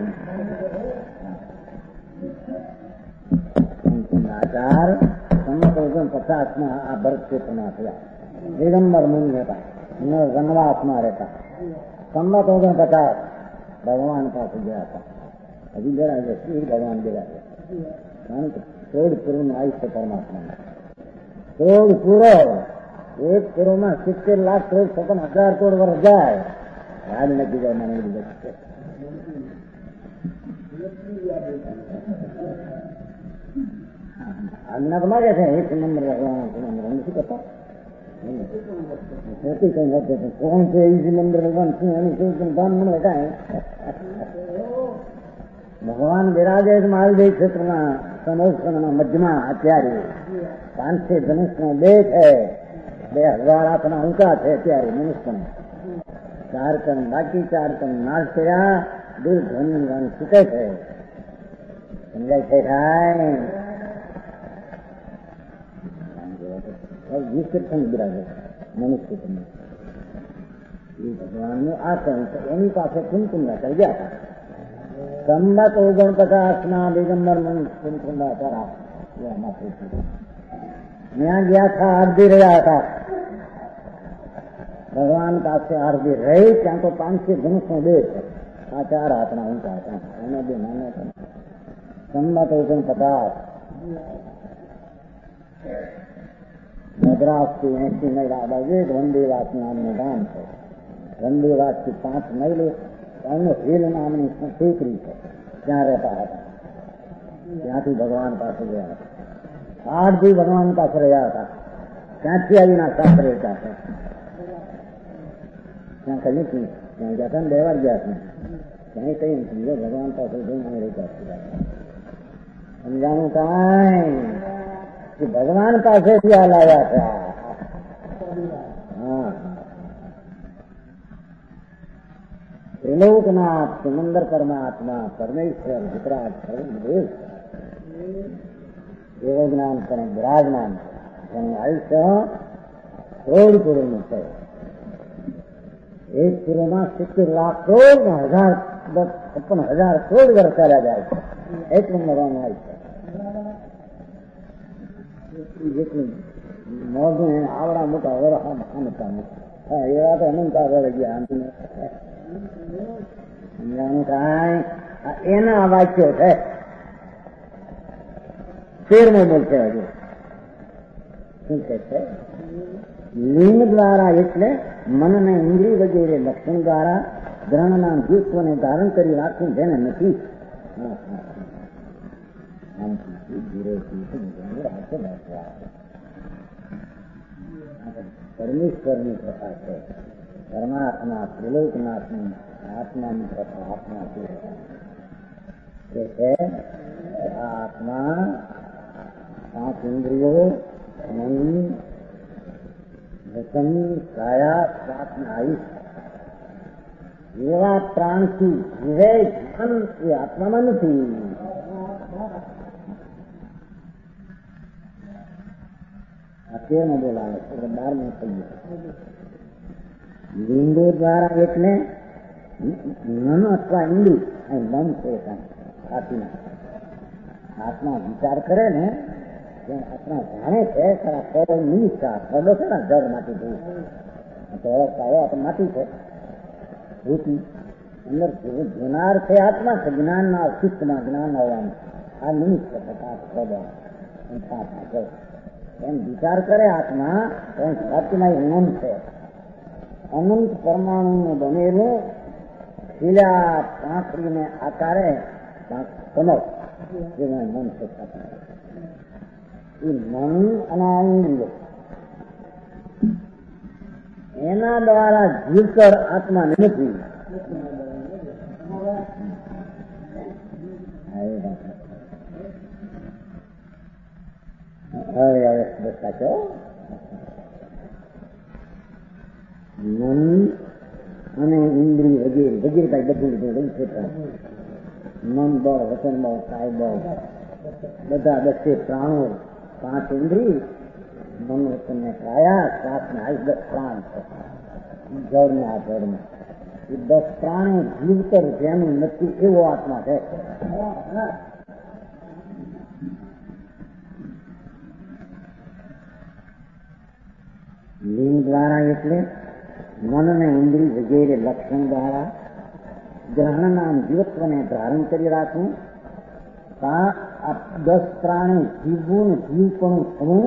આચાર સંમત ઓગણ પચાસ માં આ ભરત ક્ષેત્રમાં થયા. દિગંબર મુનિ હતા, વનવાસમાં રહેતા. સંમત ઓગણ પચાસ ભગવાન પાસે ગયા હતા. હજી જરા શ્રી ભગવાન ગયા છે. કારણ કે ક્રોધ પૂર્વ નું આયુષ્ય પરમાત્મા ક્રોધ પૂરો એક પૂર્વમાં સિત્તેર લાખ ક્રોધ છપ્પન હજાર કરોડ વર્ષ જાય. યાદ નથી જાય મને બધું આજ્ઞા તો માગે છે એક નંબર ભગવાન શું કરતા કઈ નથી કોણ છે એ નંબર ભગવાન શું એનું શું ભાન મળે કાંઈ. ભગવાન બિરાજે મહાદેવ ક્ષેત્રના સમોષણના મધ્યમાં અત્યારે પાંચસે ધનુષનો બે છે, બે હજાર હાથના ઊંચા છે અત્યારે મનુષ્ય. ચાર કણ બાકી ચાર કણ નાશ કર્યા, દૂર ધ્વનિ રંગ છૂટે છે. સમજાય છે કાંઈ? વિસ્તૃત બિરાજે મનુષ્ય તમને એ ભગવાનનું આસન એની પાસે કુંકુંડા થઈ ગયા હતા. સંમત ઓગણપચાસ ના દિગંબર કુંકુંડા કરા ત્યાં ગયા હતા. આરતી રહ્યા હતા ભગવાન પાસે. આરતી રહી ત્યાં તો પાંચસો ધનુષનો બે છે. આ ચાર હાથના ઊંચા હતા, એના બે નાના હતા. સંમત ઓગણપચાસ મદ્રાસ થી એસી મહિલ આ બાજુ વંદેવાસ નામનું ગામ છે. વંદેવાસ થી પાંચ મહિલ એમનો હિલ નામની ટેકરી છે, ત્યાં રહેતા હતા. ત્યાંથી ભગવાન પાસે ગયા હતા. આઠ દી ભગવાન પાસે રહ્યા હતા. ત્યાંથી આવીના શાસ્ત્ર રહેતા છે. ત્યાં કઈ નથી, ત્યાં ગયા હતા ને બે વાર ગયા છે. ક્યાંય કઈ નથી, ભગવાન પાસે જઈને રહેતા સમજાણું કાંઈ? ભગવાન પાસેથી આ લાવ્યા હતા. હા ત્રિલોકનાથ સુમંદર પરમાત્મા પરમેશ્વર વિતરાગ સર્વદેવ એવો જ્ઞાન પણ બિરાજમાન. એનું આયુષ્ય કરોડ કરોડનું છે. એક પૂર્વમાં સિત્તેર લાખ કરોડ હજાર છપ્પન હજાર કરોડ વર્ષ ચાલ્યા જાય છે. એટલું મરવાનું આયુષ્ય. જેટલું મોઢું આવડા મોટા વરખા માનતા નથી એવા તો અનંતા વળી ગયા. કાંઈ એના વાક્યો છે. તેરમો બોલશે હજુ શું કે છે? લિંગ દ્વારા એટલે મનને ઇન્દ્રિય વગેરે લક્ષણ દ્વારા ગ્રહણના જૂથોને ધારણ કરી રાખવું જેને નથી हाँ हाँ हम किसी बुरे चीज से हाथ बैठा परमेश्वરની કથા છે. પરમાત્મા ત્રિલોકનાથની આત્માની કથા આત્મા છે કે છે આ આત્મા પાંચ ઇન્દ્રિયો મન વચન કાયા શ્વાસના આયુષ એવા પ્રાણથી જીવે જીવન એ આત્મામાં નથી. તેરમો બોલાવે છે બારમો કહીએ લિંગો દ્વારા એટલે મન અથવા ઈંડુ મન છે આત્મા આત્મા વિચાર કરે ને આત્મા જાણે છે ખરા ખરો નિમિત્તા ખરડો છે ને જળ માટી જેવું માટી છે ભૂતિ અંદર જોનાર છે આત્મા છે જ્ઞાનના શિસ્તમાં જ્ઞાન આવવાનું આ નિમિત્ત થતા ખરડો એમ વિચાર કરે આત્મા એમ સાચમાં અનંત છે. અનંત પરમાણુ બનેલું શીલા પાંખડીને આકારે કમળ જેમાં મન છે. એ મન અને ઇન્દ્રિયો એના દ્વારા જીવકર આત્મા નથી. હવે હવે દસતા છો મન અને ઇન્દ્રિય વગેરે વગેરે કઈ બધું લીધું છે. મન બળ વચન બળ કાય બળ બધા દસે પ્રાણો પાંચ ઇન્દ્રિય મન વચન ને કાયા શ્વાસ ને આ દસ પ્રાણ છે. જળ ના જળમાં એ દસ પ્રાણો જીવતર જેનું નથી એવો આત્મા છે. લિંગ દ્વારા એટલે મન અને ઇન્દ્રિય વગેરે લક્ષણ દ્વારા ગ્રહણના જીવત્વને ધારણ કરી રાખવું. આ દસ પ્રાણી જીવવું ને જીવપણું થવું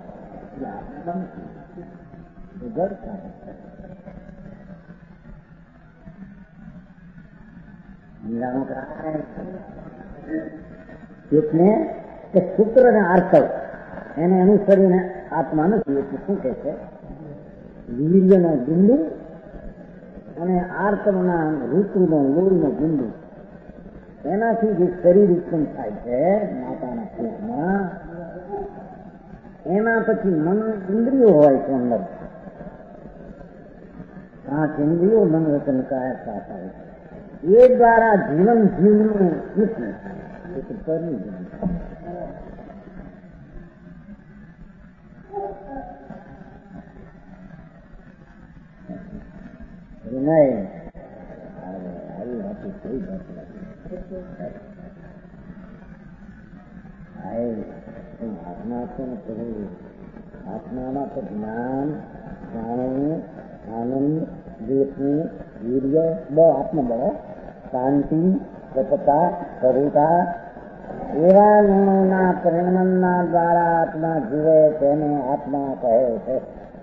એટલે કે સૂત્ર ને આર્થવ એને અનુસરીને આત્મા નથી. એટલે શું કે છે વીર્યનો બિંદુ અને આર્તવના ઋતુનો લોહીનો બિંદુ એનાથી જે શરીર ઉત્પન્ન થાય છે માતાના પેટમાં એના પછી મન ઇન્દ્રિયો હોય છે અંદર પાંચ ઇન્દ્રિયો મન વચન કાયા શ્વાસ આવે છે. એ દ્વારા જીવન જીવનું નથી પરનું જીવન નહીં. આવી વાત કઈ વાત આત્મા છે ને કહ્યું આત્મામાં તો જ્ઞાન જાણવું આનંદ દેશની વીર્ય બળ આત્મબળ શાંતિ સતતા કરુતા એવા ગુણોના પરિણમના દ્વારા આત્મા જીવે તેને આત્મા કહે છે.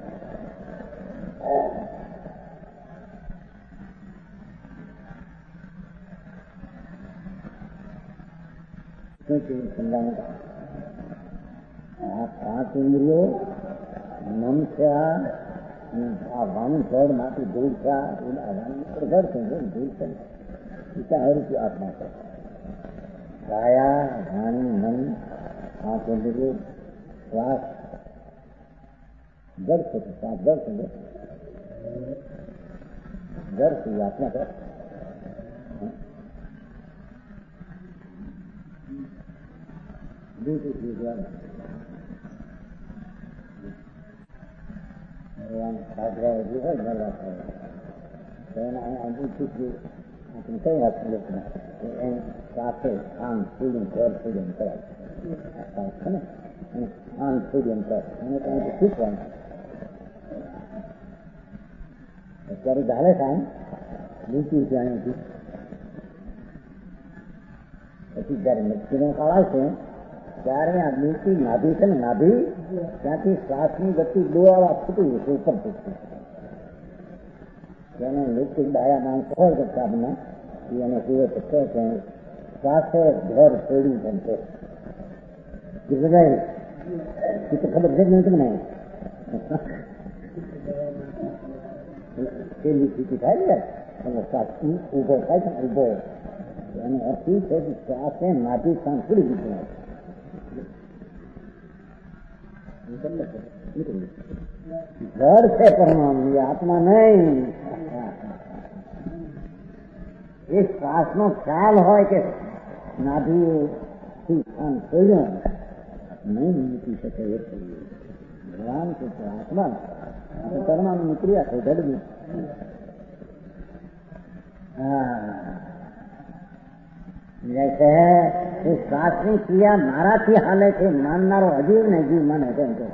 આ પાંચ ઇન્દ્રિયો મન છે આ વાણું જળ માંથી ધૂળ છે જળ છે ધૂળ છે ત્યાં હરું આત્મા છે. કાયા વાણી મન પાંચ ઇન્દ્રિયો શ્વાસ જળ છે શ્વાસ જળ છે જળ છે આત્મા છે. Due to Israel. Everyone has to have you heard about that. Then I, I do teach you, I can say that to you. And after on feeding, God feeding, God. That's how it's coming. And on feeding, God. And it's going to keep one. અત્યારે ચાલે થાય બીજું જાણીશું પછી જયારે મૃત્યુનો કાળ આવશે ત્યારે આ નીતિ નાભી છે ને નાભી ત્યાંથી શ્વાસની ગતિ દોડાવા છૂટી જશે ઉપર છૂટશે. તેને લૌકિક ડાયા માણસો હોય કરતા આપણે એને કીધે છે કે શ્વાસે ઘર છોડ્યું જેમ કે એ તો ખબર છે જ નહીં તમને પેલી સ્થિતિ થાય ને શ્વાસ ઉભો થાય છે ઉભો અને અતિ છે કે શ્વાસે માટી સ્થાન છોડી દીધું ઘર છે પરમાણુ આત્મા નહીં. એ શ્વાસનો ખ્યાલ હોય કે નાભીથી સ્થાન છોડ્યું નહીં મૂકી શકે એ ભગવાન છે આત્મા પરમાણુ નીકળ્યા છે જડબી. જૈસે એ શ્વાસની ક્રિયા મારાથી હાલે છે માનનારો અજીવ ને જીવ મને કેમ કે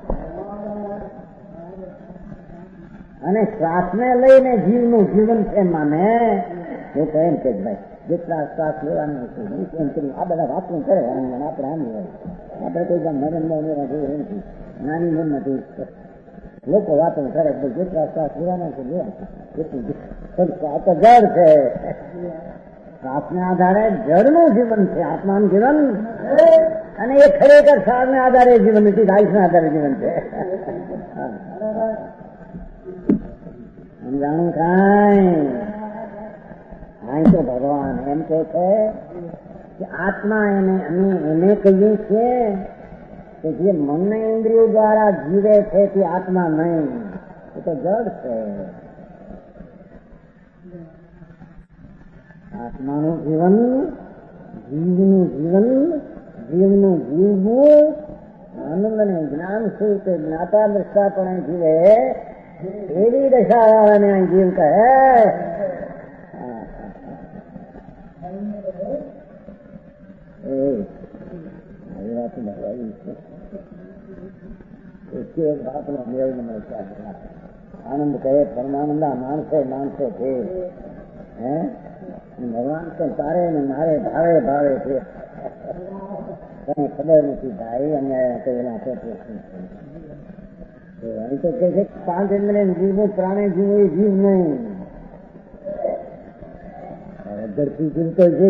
અને શ્વાસને લઈને જીવનું જીવન છે માને એ તો એમ કે ભાઈ જેટલા શ્વાસ લેવાનું એમ કરી આ બધા વાતું કરે આપણે આમ હોય આપણે કોઈ ગામ નરેન્દ્ર મોદી જેવું નથી નાની મન નથી લોકો વાતો કરે જેટલા શ્વાસ લેવાના છે લેવા એટલું આ તો જળ છે. શ્વાસને આધારે જળનું જીવન છે આત્માનું જીવન અને એ ખરેખર શ્વાસને આધારે જીવન નથી આયુષના આધારે જીવન છે. સમજાણું કાંઈ અહીં તો ભગવાન એમ કે છે કે આત્મા એને અમે એને કહીએ છીએ કે જે મનને ઇન્દ્રિયો દ્વારા જીવે છે તે આત્મા નહીં એ તો જળ છે. આત્માનું જીવન જીવનું જીવન જીવનું જીવવું આનંદ અને જ્ઞાન સ્વરૂપે જ્ઞાતા દ્રષ્ટા પણ જીવે એવી દશા વાળાને અહીં જીવ કહે. આવી વાત ભરવાઈ છે એક વાતનો મેળ મળતા આનંદ કહે પરમાનંદા માણસે માણસે છે હે ભગવાન તો તારે ને મારે ભાવે ભાવે છે કઈ ખબર નથી ભાઈ અને કહેલા છે અહીં તો કે છે પાંચ ઇન્દ્રિય જીવવું પ્રાણી જીવવું એ જીવ નહીં ધરતી જીવતો છે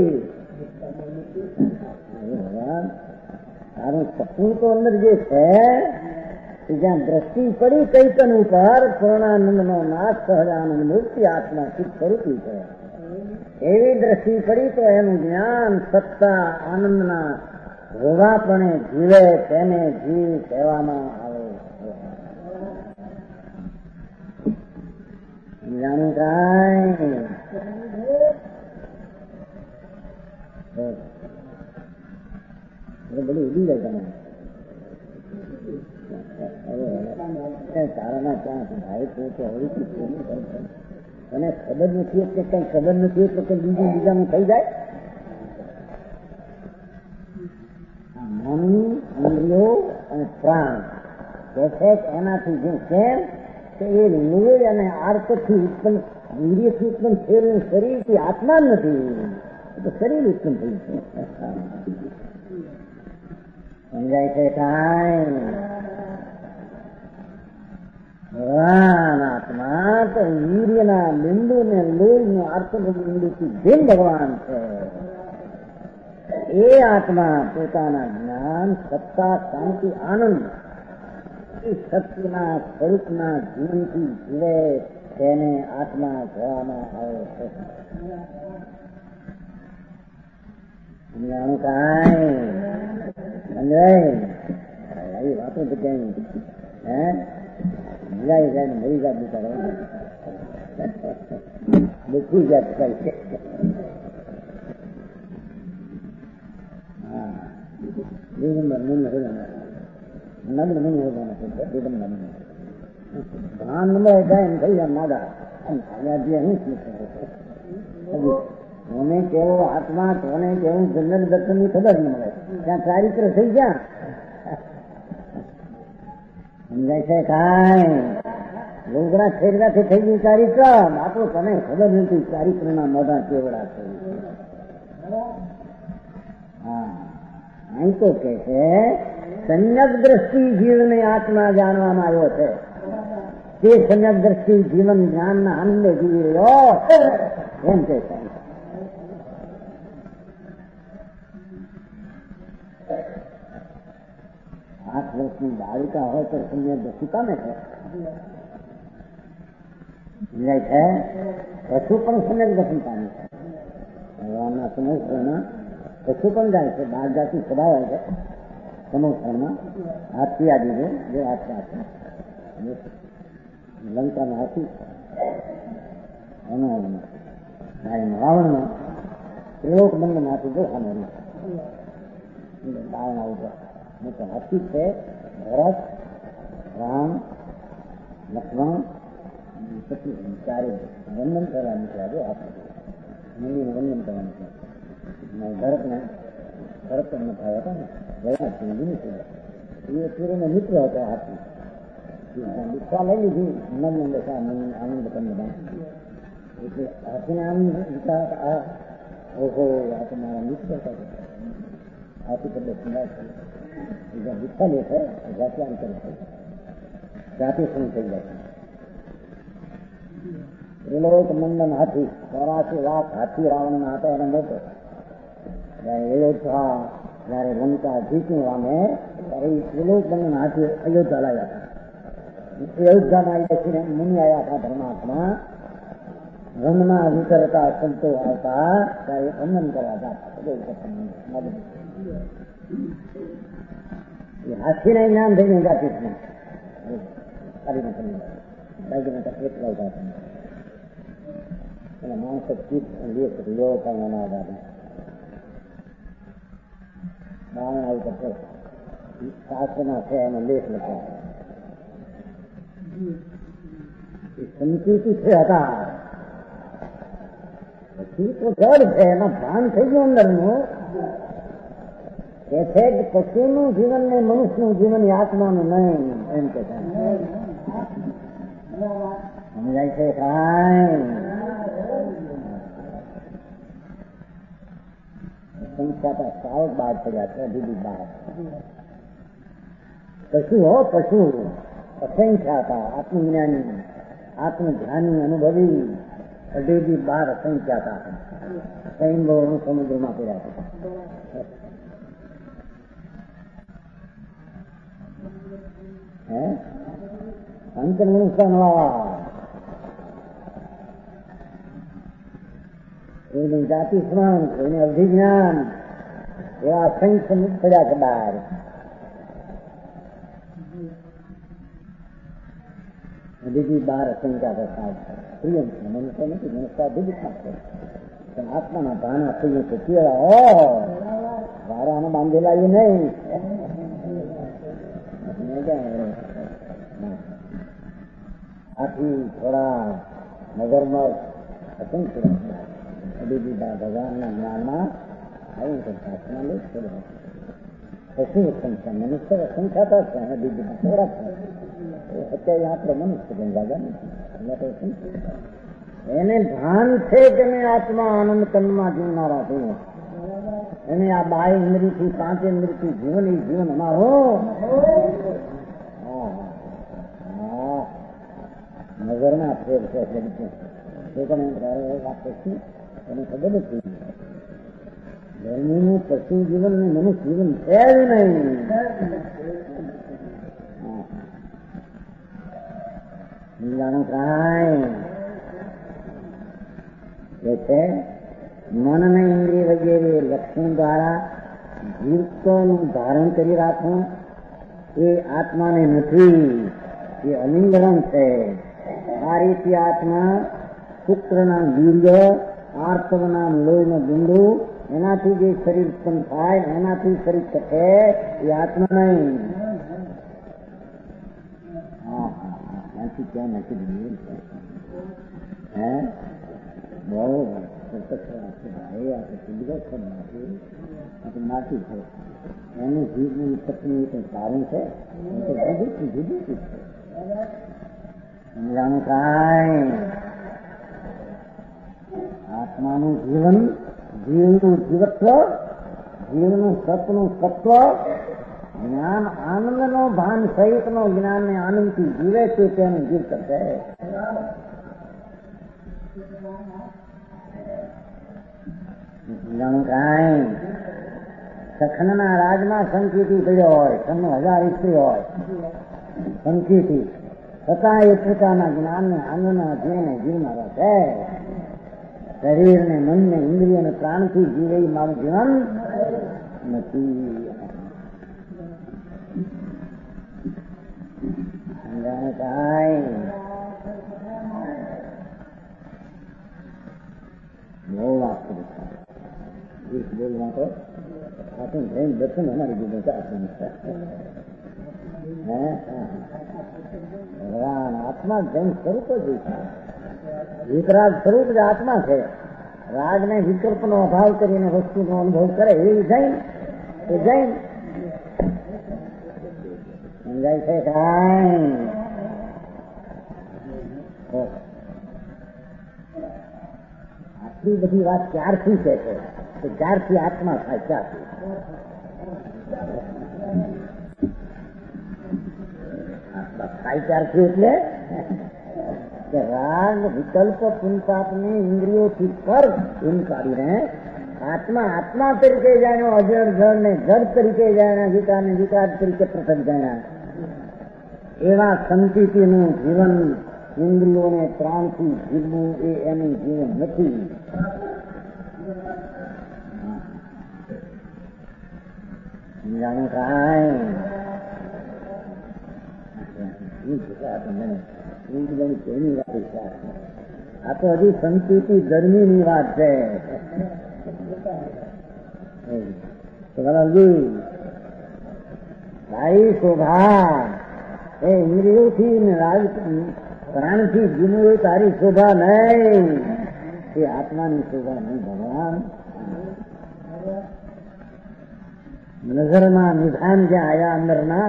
ભગવાન તારું સપનું તો અંદર જે છે જ્યાં દ્રષ્ટિ પડી કઈકન ઉપર પૂર્ણાનંદ નો નાશ સહજાનંદ મૂર્તિ આત્મા ચિત્ત સ્વરૂપી છે એવી દ્રષ્ટિ પડી તો એનું જ્ઞાન સત્તા આનંદના ભોગાપણે જીવે તેને જીવ કહેવામાં આવે. જાણું કાંઈ બધું ઉડી જાય તમે તારાના ક્યાં ભાઈ તું તો હળી તને ખબર નથી એટલે કઈ ખબર નથી એટલે કઈ બીજું બીજાનું થઈ જાય. મન ઇન્દ્રિયો અને પ્રાણ કે છે એનાથી જે છે કે એ લોહી અને આર્તથી ઉત્પન્ન વીર્યથી ઉત્પન્ન થયેલું શરીરથી આત્મા નથી એ તો શરીર ઉત્પન્ન થયું છે. સમજાય છે કાંઈ ભગવાન આત્મા તો વીર્યના બિંદુ ને લોહીનું આર્થનું બિંદુથી ભિન્ન ભગવાન છે. એ આત્મા પોતાના જ્ઞાન સત્તા શાંતિ આનંદ એ શક્તિના સ્વરૂપના જીવનથી જીવે તેને આત્મા કહેવામાં આવે છે. સમજાણું કાંઈ સમજાય આવી વાતો તો કઈ હે મજાઈ જાય ને મરી જાય બિચારા દુઃખી જાત થાય છે. હા દિગંબર મન નમ્ર નહીં હોવાનું છે દિગંબર ભાન નંબર જાય ને થઈ જાય માદા અહીં કોને કેવો આત્મા કોને કેવું જનરલ દર્શન ની ખબર ન મળે ત્યાં ચારિત્ર થઈ ગયા. સમજાય છે કાંઈ લોગડા છેડવાથી થઈ ગયું ચારિત્ર આપણું તને ખબર નથી ચારિત્ર ના મોઢા કેવડા છે. હા અહીં તો કે છે સંયક દ્રષ્ટિ જીવને આત્મા જાણવામાં આવ્યો છે તે સંયક દ્રષ્ટિ જીવન જ્ઞાનના આનંદે જીવી રહ્યો એમ કે છે. વર્ષની બાળિકા હોય તો તમને શું કામે છે? સમજાય છે? પશુ પણ સમ્યક દર્શન પામે છે. ભગવાનના સમોસરમાં પશુ પણ જાય છે. બાર જાતિ સ્વભાવ હોય છે સમોસરમાં. હાથી આદિ છે જે આત્મા છે. લંકામાં હાથી એનો રાવણમાં ત્રિલોક બંધન હાથી જો સામે બારણા ઉપર તો હાથી છે. ભરત, રામ, લક્ષ્મણ ચારે વંદન કરવા નીકળ્યા જો હાથી મંદિરનું વંદન કરવા નીકળ્યા. ભરતને ભરત એમને ભાઈ હતા ને એ સૂર્યનો મિત્ર હતો હાથી. દીક્ષા લઈ લીધી નંદ દશા આનંદ કંદમાં એટલે હાથીને આનંદ આ ઓહો આ તો મારા મિત્ર હતા. હાથી પર સંદાય છે દીક્ષા લે છે જાતિ અંતર છે જાતિ શું થઈ જાય છે. ત્રિલોક મંદન હાથી ચોરાસી લાખ હાથી રાવણના હતા એને મોટો. જયારે અયોધ્યા જયારે લંકા જીતી રામે ત્યારે એ ત્રિલોક મંદન હાથી અયોધ્યા લાવ્યા હતા. અયોધ્યામાં બેસીને મુનિ આવ્યા હતા પરમાત્મા વનમાં વિતરતા સંતો આવતા ત્યારે વંદન કરવા જતા. હાથીને જ્ઞાન થઈ ગયું જાતિ માણસો ચીજ લે લો પણ દાદા બારણા ઉપર શાસ્ત્રમાં છે એનો લેખ લખ્યો. સંકિત છે હતા પછી તો જડ છે એમાં ભાન થઈ ગયું અંદરનું કે છે કે પશુનું જીવન ને મનુષ્યનું જીવન એ આત્માનું નહીં એમ કે સમજાય છે. કાંઈ સંખ્યાતા સાવ બાદ પડ્યા છે. દીદી બાદ પશુ હો પશુ અસંખ્યા હતા. આત્મજ્ઞાની આત્મધ્યાની અનુભવી અઢીથી બાર અસંખ્યા હતા. સૈન્યનું સમુદ્રમાં પડ્યા હતા. હે અંતર મનુષ્ય નવા કોઈની જાતિ સ્મરણ કોઈને અભિજ્ઞાન એવા અસંખ્ય પડ્યા છે બહાર. દીદી બાર અસંખ્યા હતા. પ્રિયમ છે મનુષ્ય નથી. મનુષ્ય દીદી ખાશે પણ આત્માના ભાના પ્રિય છે. કેળા હો વારાને બાંધેલા એ નહીં. આથી થોડા નગરમાં અસંખ્ય દીદી બા ભગવાનના જ્ઞાનમાં આવું છે. આત્મા લે પછી સંખ્યા મનુષ્ય અસંખ્યાતા છે અને દીદી થોડા છે. અત્યારે આપણે મનુષ્ય પણ જાગા નથી. એને ભાન છે કે મેં આત્મા આનંદ કંદમાં જીવનારા છું. એને આ બાય ઇન્દ્રિયથી પાંચ ઇન્દ્રિયથી જીવન એ જીવન અમારું નજરમાં ફેર છે. આપે શું એને ખબર નથી. ધર્મનું પશુ જીવન ને મનુષ્ય જીવન છે જ નહીં. જાણું કાંઈ કે છે મન અને ઇન્દ્રિય વગેરે લક્ષણ દ્વારા જીવકોનું ધારણ કરી રાખવું એ આત્માને નથી. એ અલિંગન છે. આ રીતે આત્મા શુક્રના વીર્ય આર્તવના લોહીનું બિંદુ એનાથી જે શરીર ઉત્પન્ન થાય એનાથી શરીર ટકે એ આત્મા નહીં. હા હા ત્યાંથી ક્યાં નથી હે બહુ માટી છે એનું જીવની ઉત્પત્તિનું કંઈ કારણ છે. જુદી જુદી છે. સમજાણું કાંઈ આત્માનું જીવન જીવનું જીવત્વ જીવનું સતનું સત્વ જ્ઞાન આનંદનો ભાન સહિતનો જ્ઞાનને આનંદથી જીવે છે તેનું જીવ કરશે. જાણું કાંઈ સખનના રાજમાં સંકીથી પડ્યો હોય, સન્નો હજાર ઇસ્ત્રી હોય સંકીથી, છતાં એ પોતાના જ્ઞાનને આનંદના જીવને જીવનારો છે. શરીરને, મનને, ઇન્દ્રિયોને, પ્રાણથી જીવે મારું જીવન નથી. સમજાય કાંઈ? બહુ વાત કરી બોલવા તો આપણે જૈન દર્શન અમારી જીવન ભગવાન આત્મા જૈન સ્વરૂપ જ છે. વિતરાગ સ્વરૂપ જ આત્મા છે. રાગને વિકલ્પનો અભાવ કરીને વસ્તુનો અનુભવ કરે એ જૈન, એ જૈન. સમજાય છે કાંઈ? આટલી બધી વાત ક્યારથી છે કે જ્યારથી આત્મા થાય ત્યારથી. આત્મા થાય ત્યારથી એટલે કે રાગ વિકલ્પ પુંસાપની ઇન્દ્રિયોથી પર એમ કાઢીને આત્મા આત્મા તરીકે જાણ્યો, અજર જળ ને જળ તરીકે જાણ્યા, વિકાર ને વિકાર તરીકે પૃથક જાણ્યા. એવા સંતિતિનું જીવન ઇન્દ્રિયોને પ્રાણથી જીવવું એ એનું જીવન નથી. સમજાણું કાંઈ? આ તો હજી સંતિતિ ગરમીની વાત છે. ભાઈ શોભા એ ઇન્દ્રિયોથી પ્રાણથી જીવવું એ તારી શોભા નહીં, એ આત્માની શોભા નહીં. ભગવાન નજરમાં નિધાન જ્યાં આયા અંદરના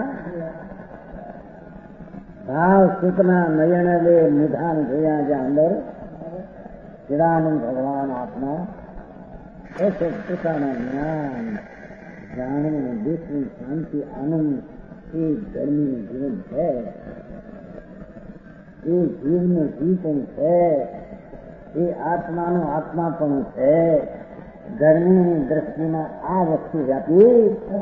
ભાવ સુખના નયન બે નિધાન જોયા જ્યાં અંદર ચિદાનંદ ભગવાન આત્મા એ પોતાના જ્ઞાન જાણવું, દેશની શાંતિ, આનંદ એ ગરમીનું જીવન છે. એ જીવનું જીવ પણ છે, એ આત્માનું આત્મા પણ છે. ગરમીની દ્રષ્ટિમાં આ વસ્તુ વ્યાપી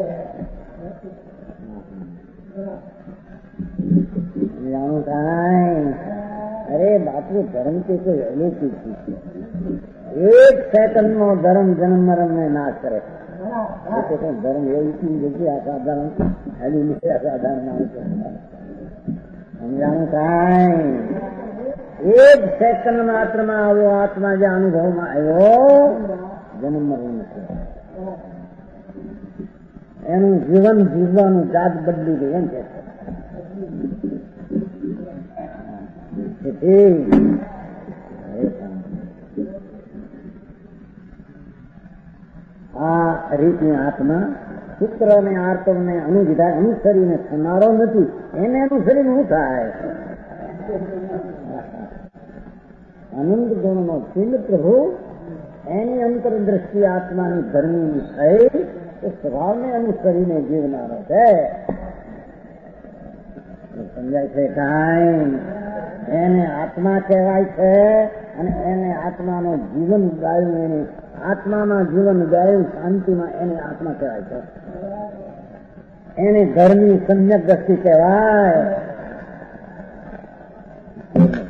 જાણું કાંઈ? અરે બાપુ, ધર્મ કે કોઈ અલૌકિક ચીજ છે. એક સેકન્ડનો ધર્મ જન્મ મરણને નાશ કરે. ધર્મ એવી જગ્યા અસાધારણ એની અસાધારણ માણસ સમજાણું કાંઈ? એક સેકન્ડ માત્રમાં આવ્યો આત્મા જે અનુભવમાં આવ્યો જન્મ મરણ નથી. એનું જીવન જીવવાનું જાત બદલી ગઈ એમ છે. આ રીતની આત્મા સૂત્ર ને આર્તવ ને અનુવિધા અનુસરીને થનારો નથી. એને અનુસરીને શું થાય? અનંત ગુણનો પિંડ પ્રભુ એની અંતરદ્રષ્ટિ આત્માની ધર્મીની થઈ એ સ્વભાવને અનુસરીને જીવનારો છે. સમજાય છે કાંઈ? એને આત્મા કહેવાય છે અને એને આત્માનું જીવન ગાયું, એને આત્મામાં જીવન ગાયું શાંતિમાં એને આત્મા કહેવાય છે. એને ધર્મી સમ્યક દ્રષ્ટિ કહેવાય.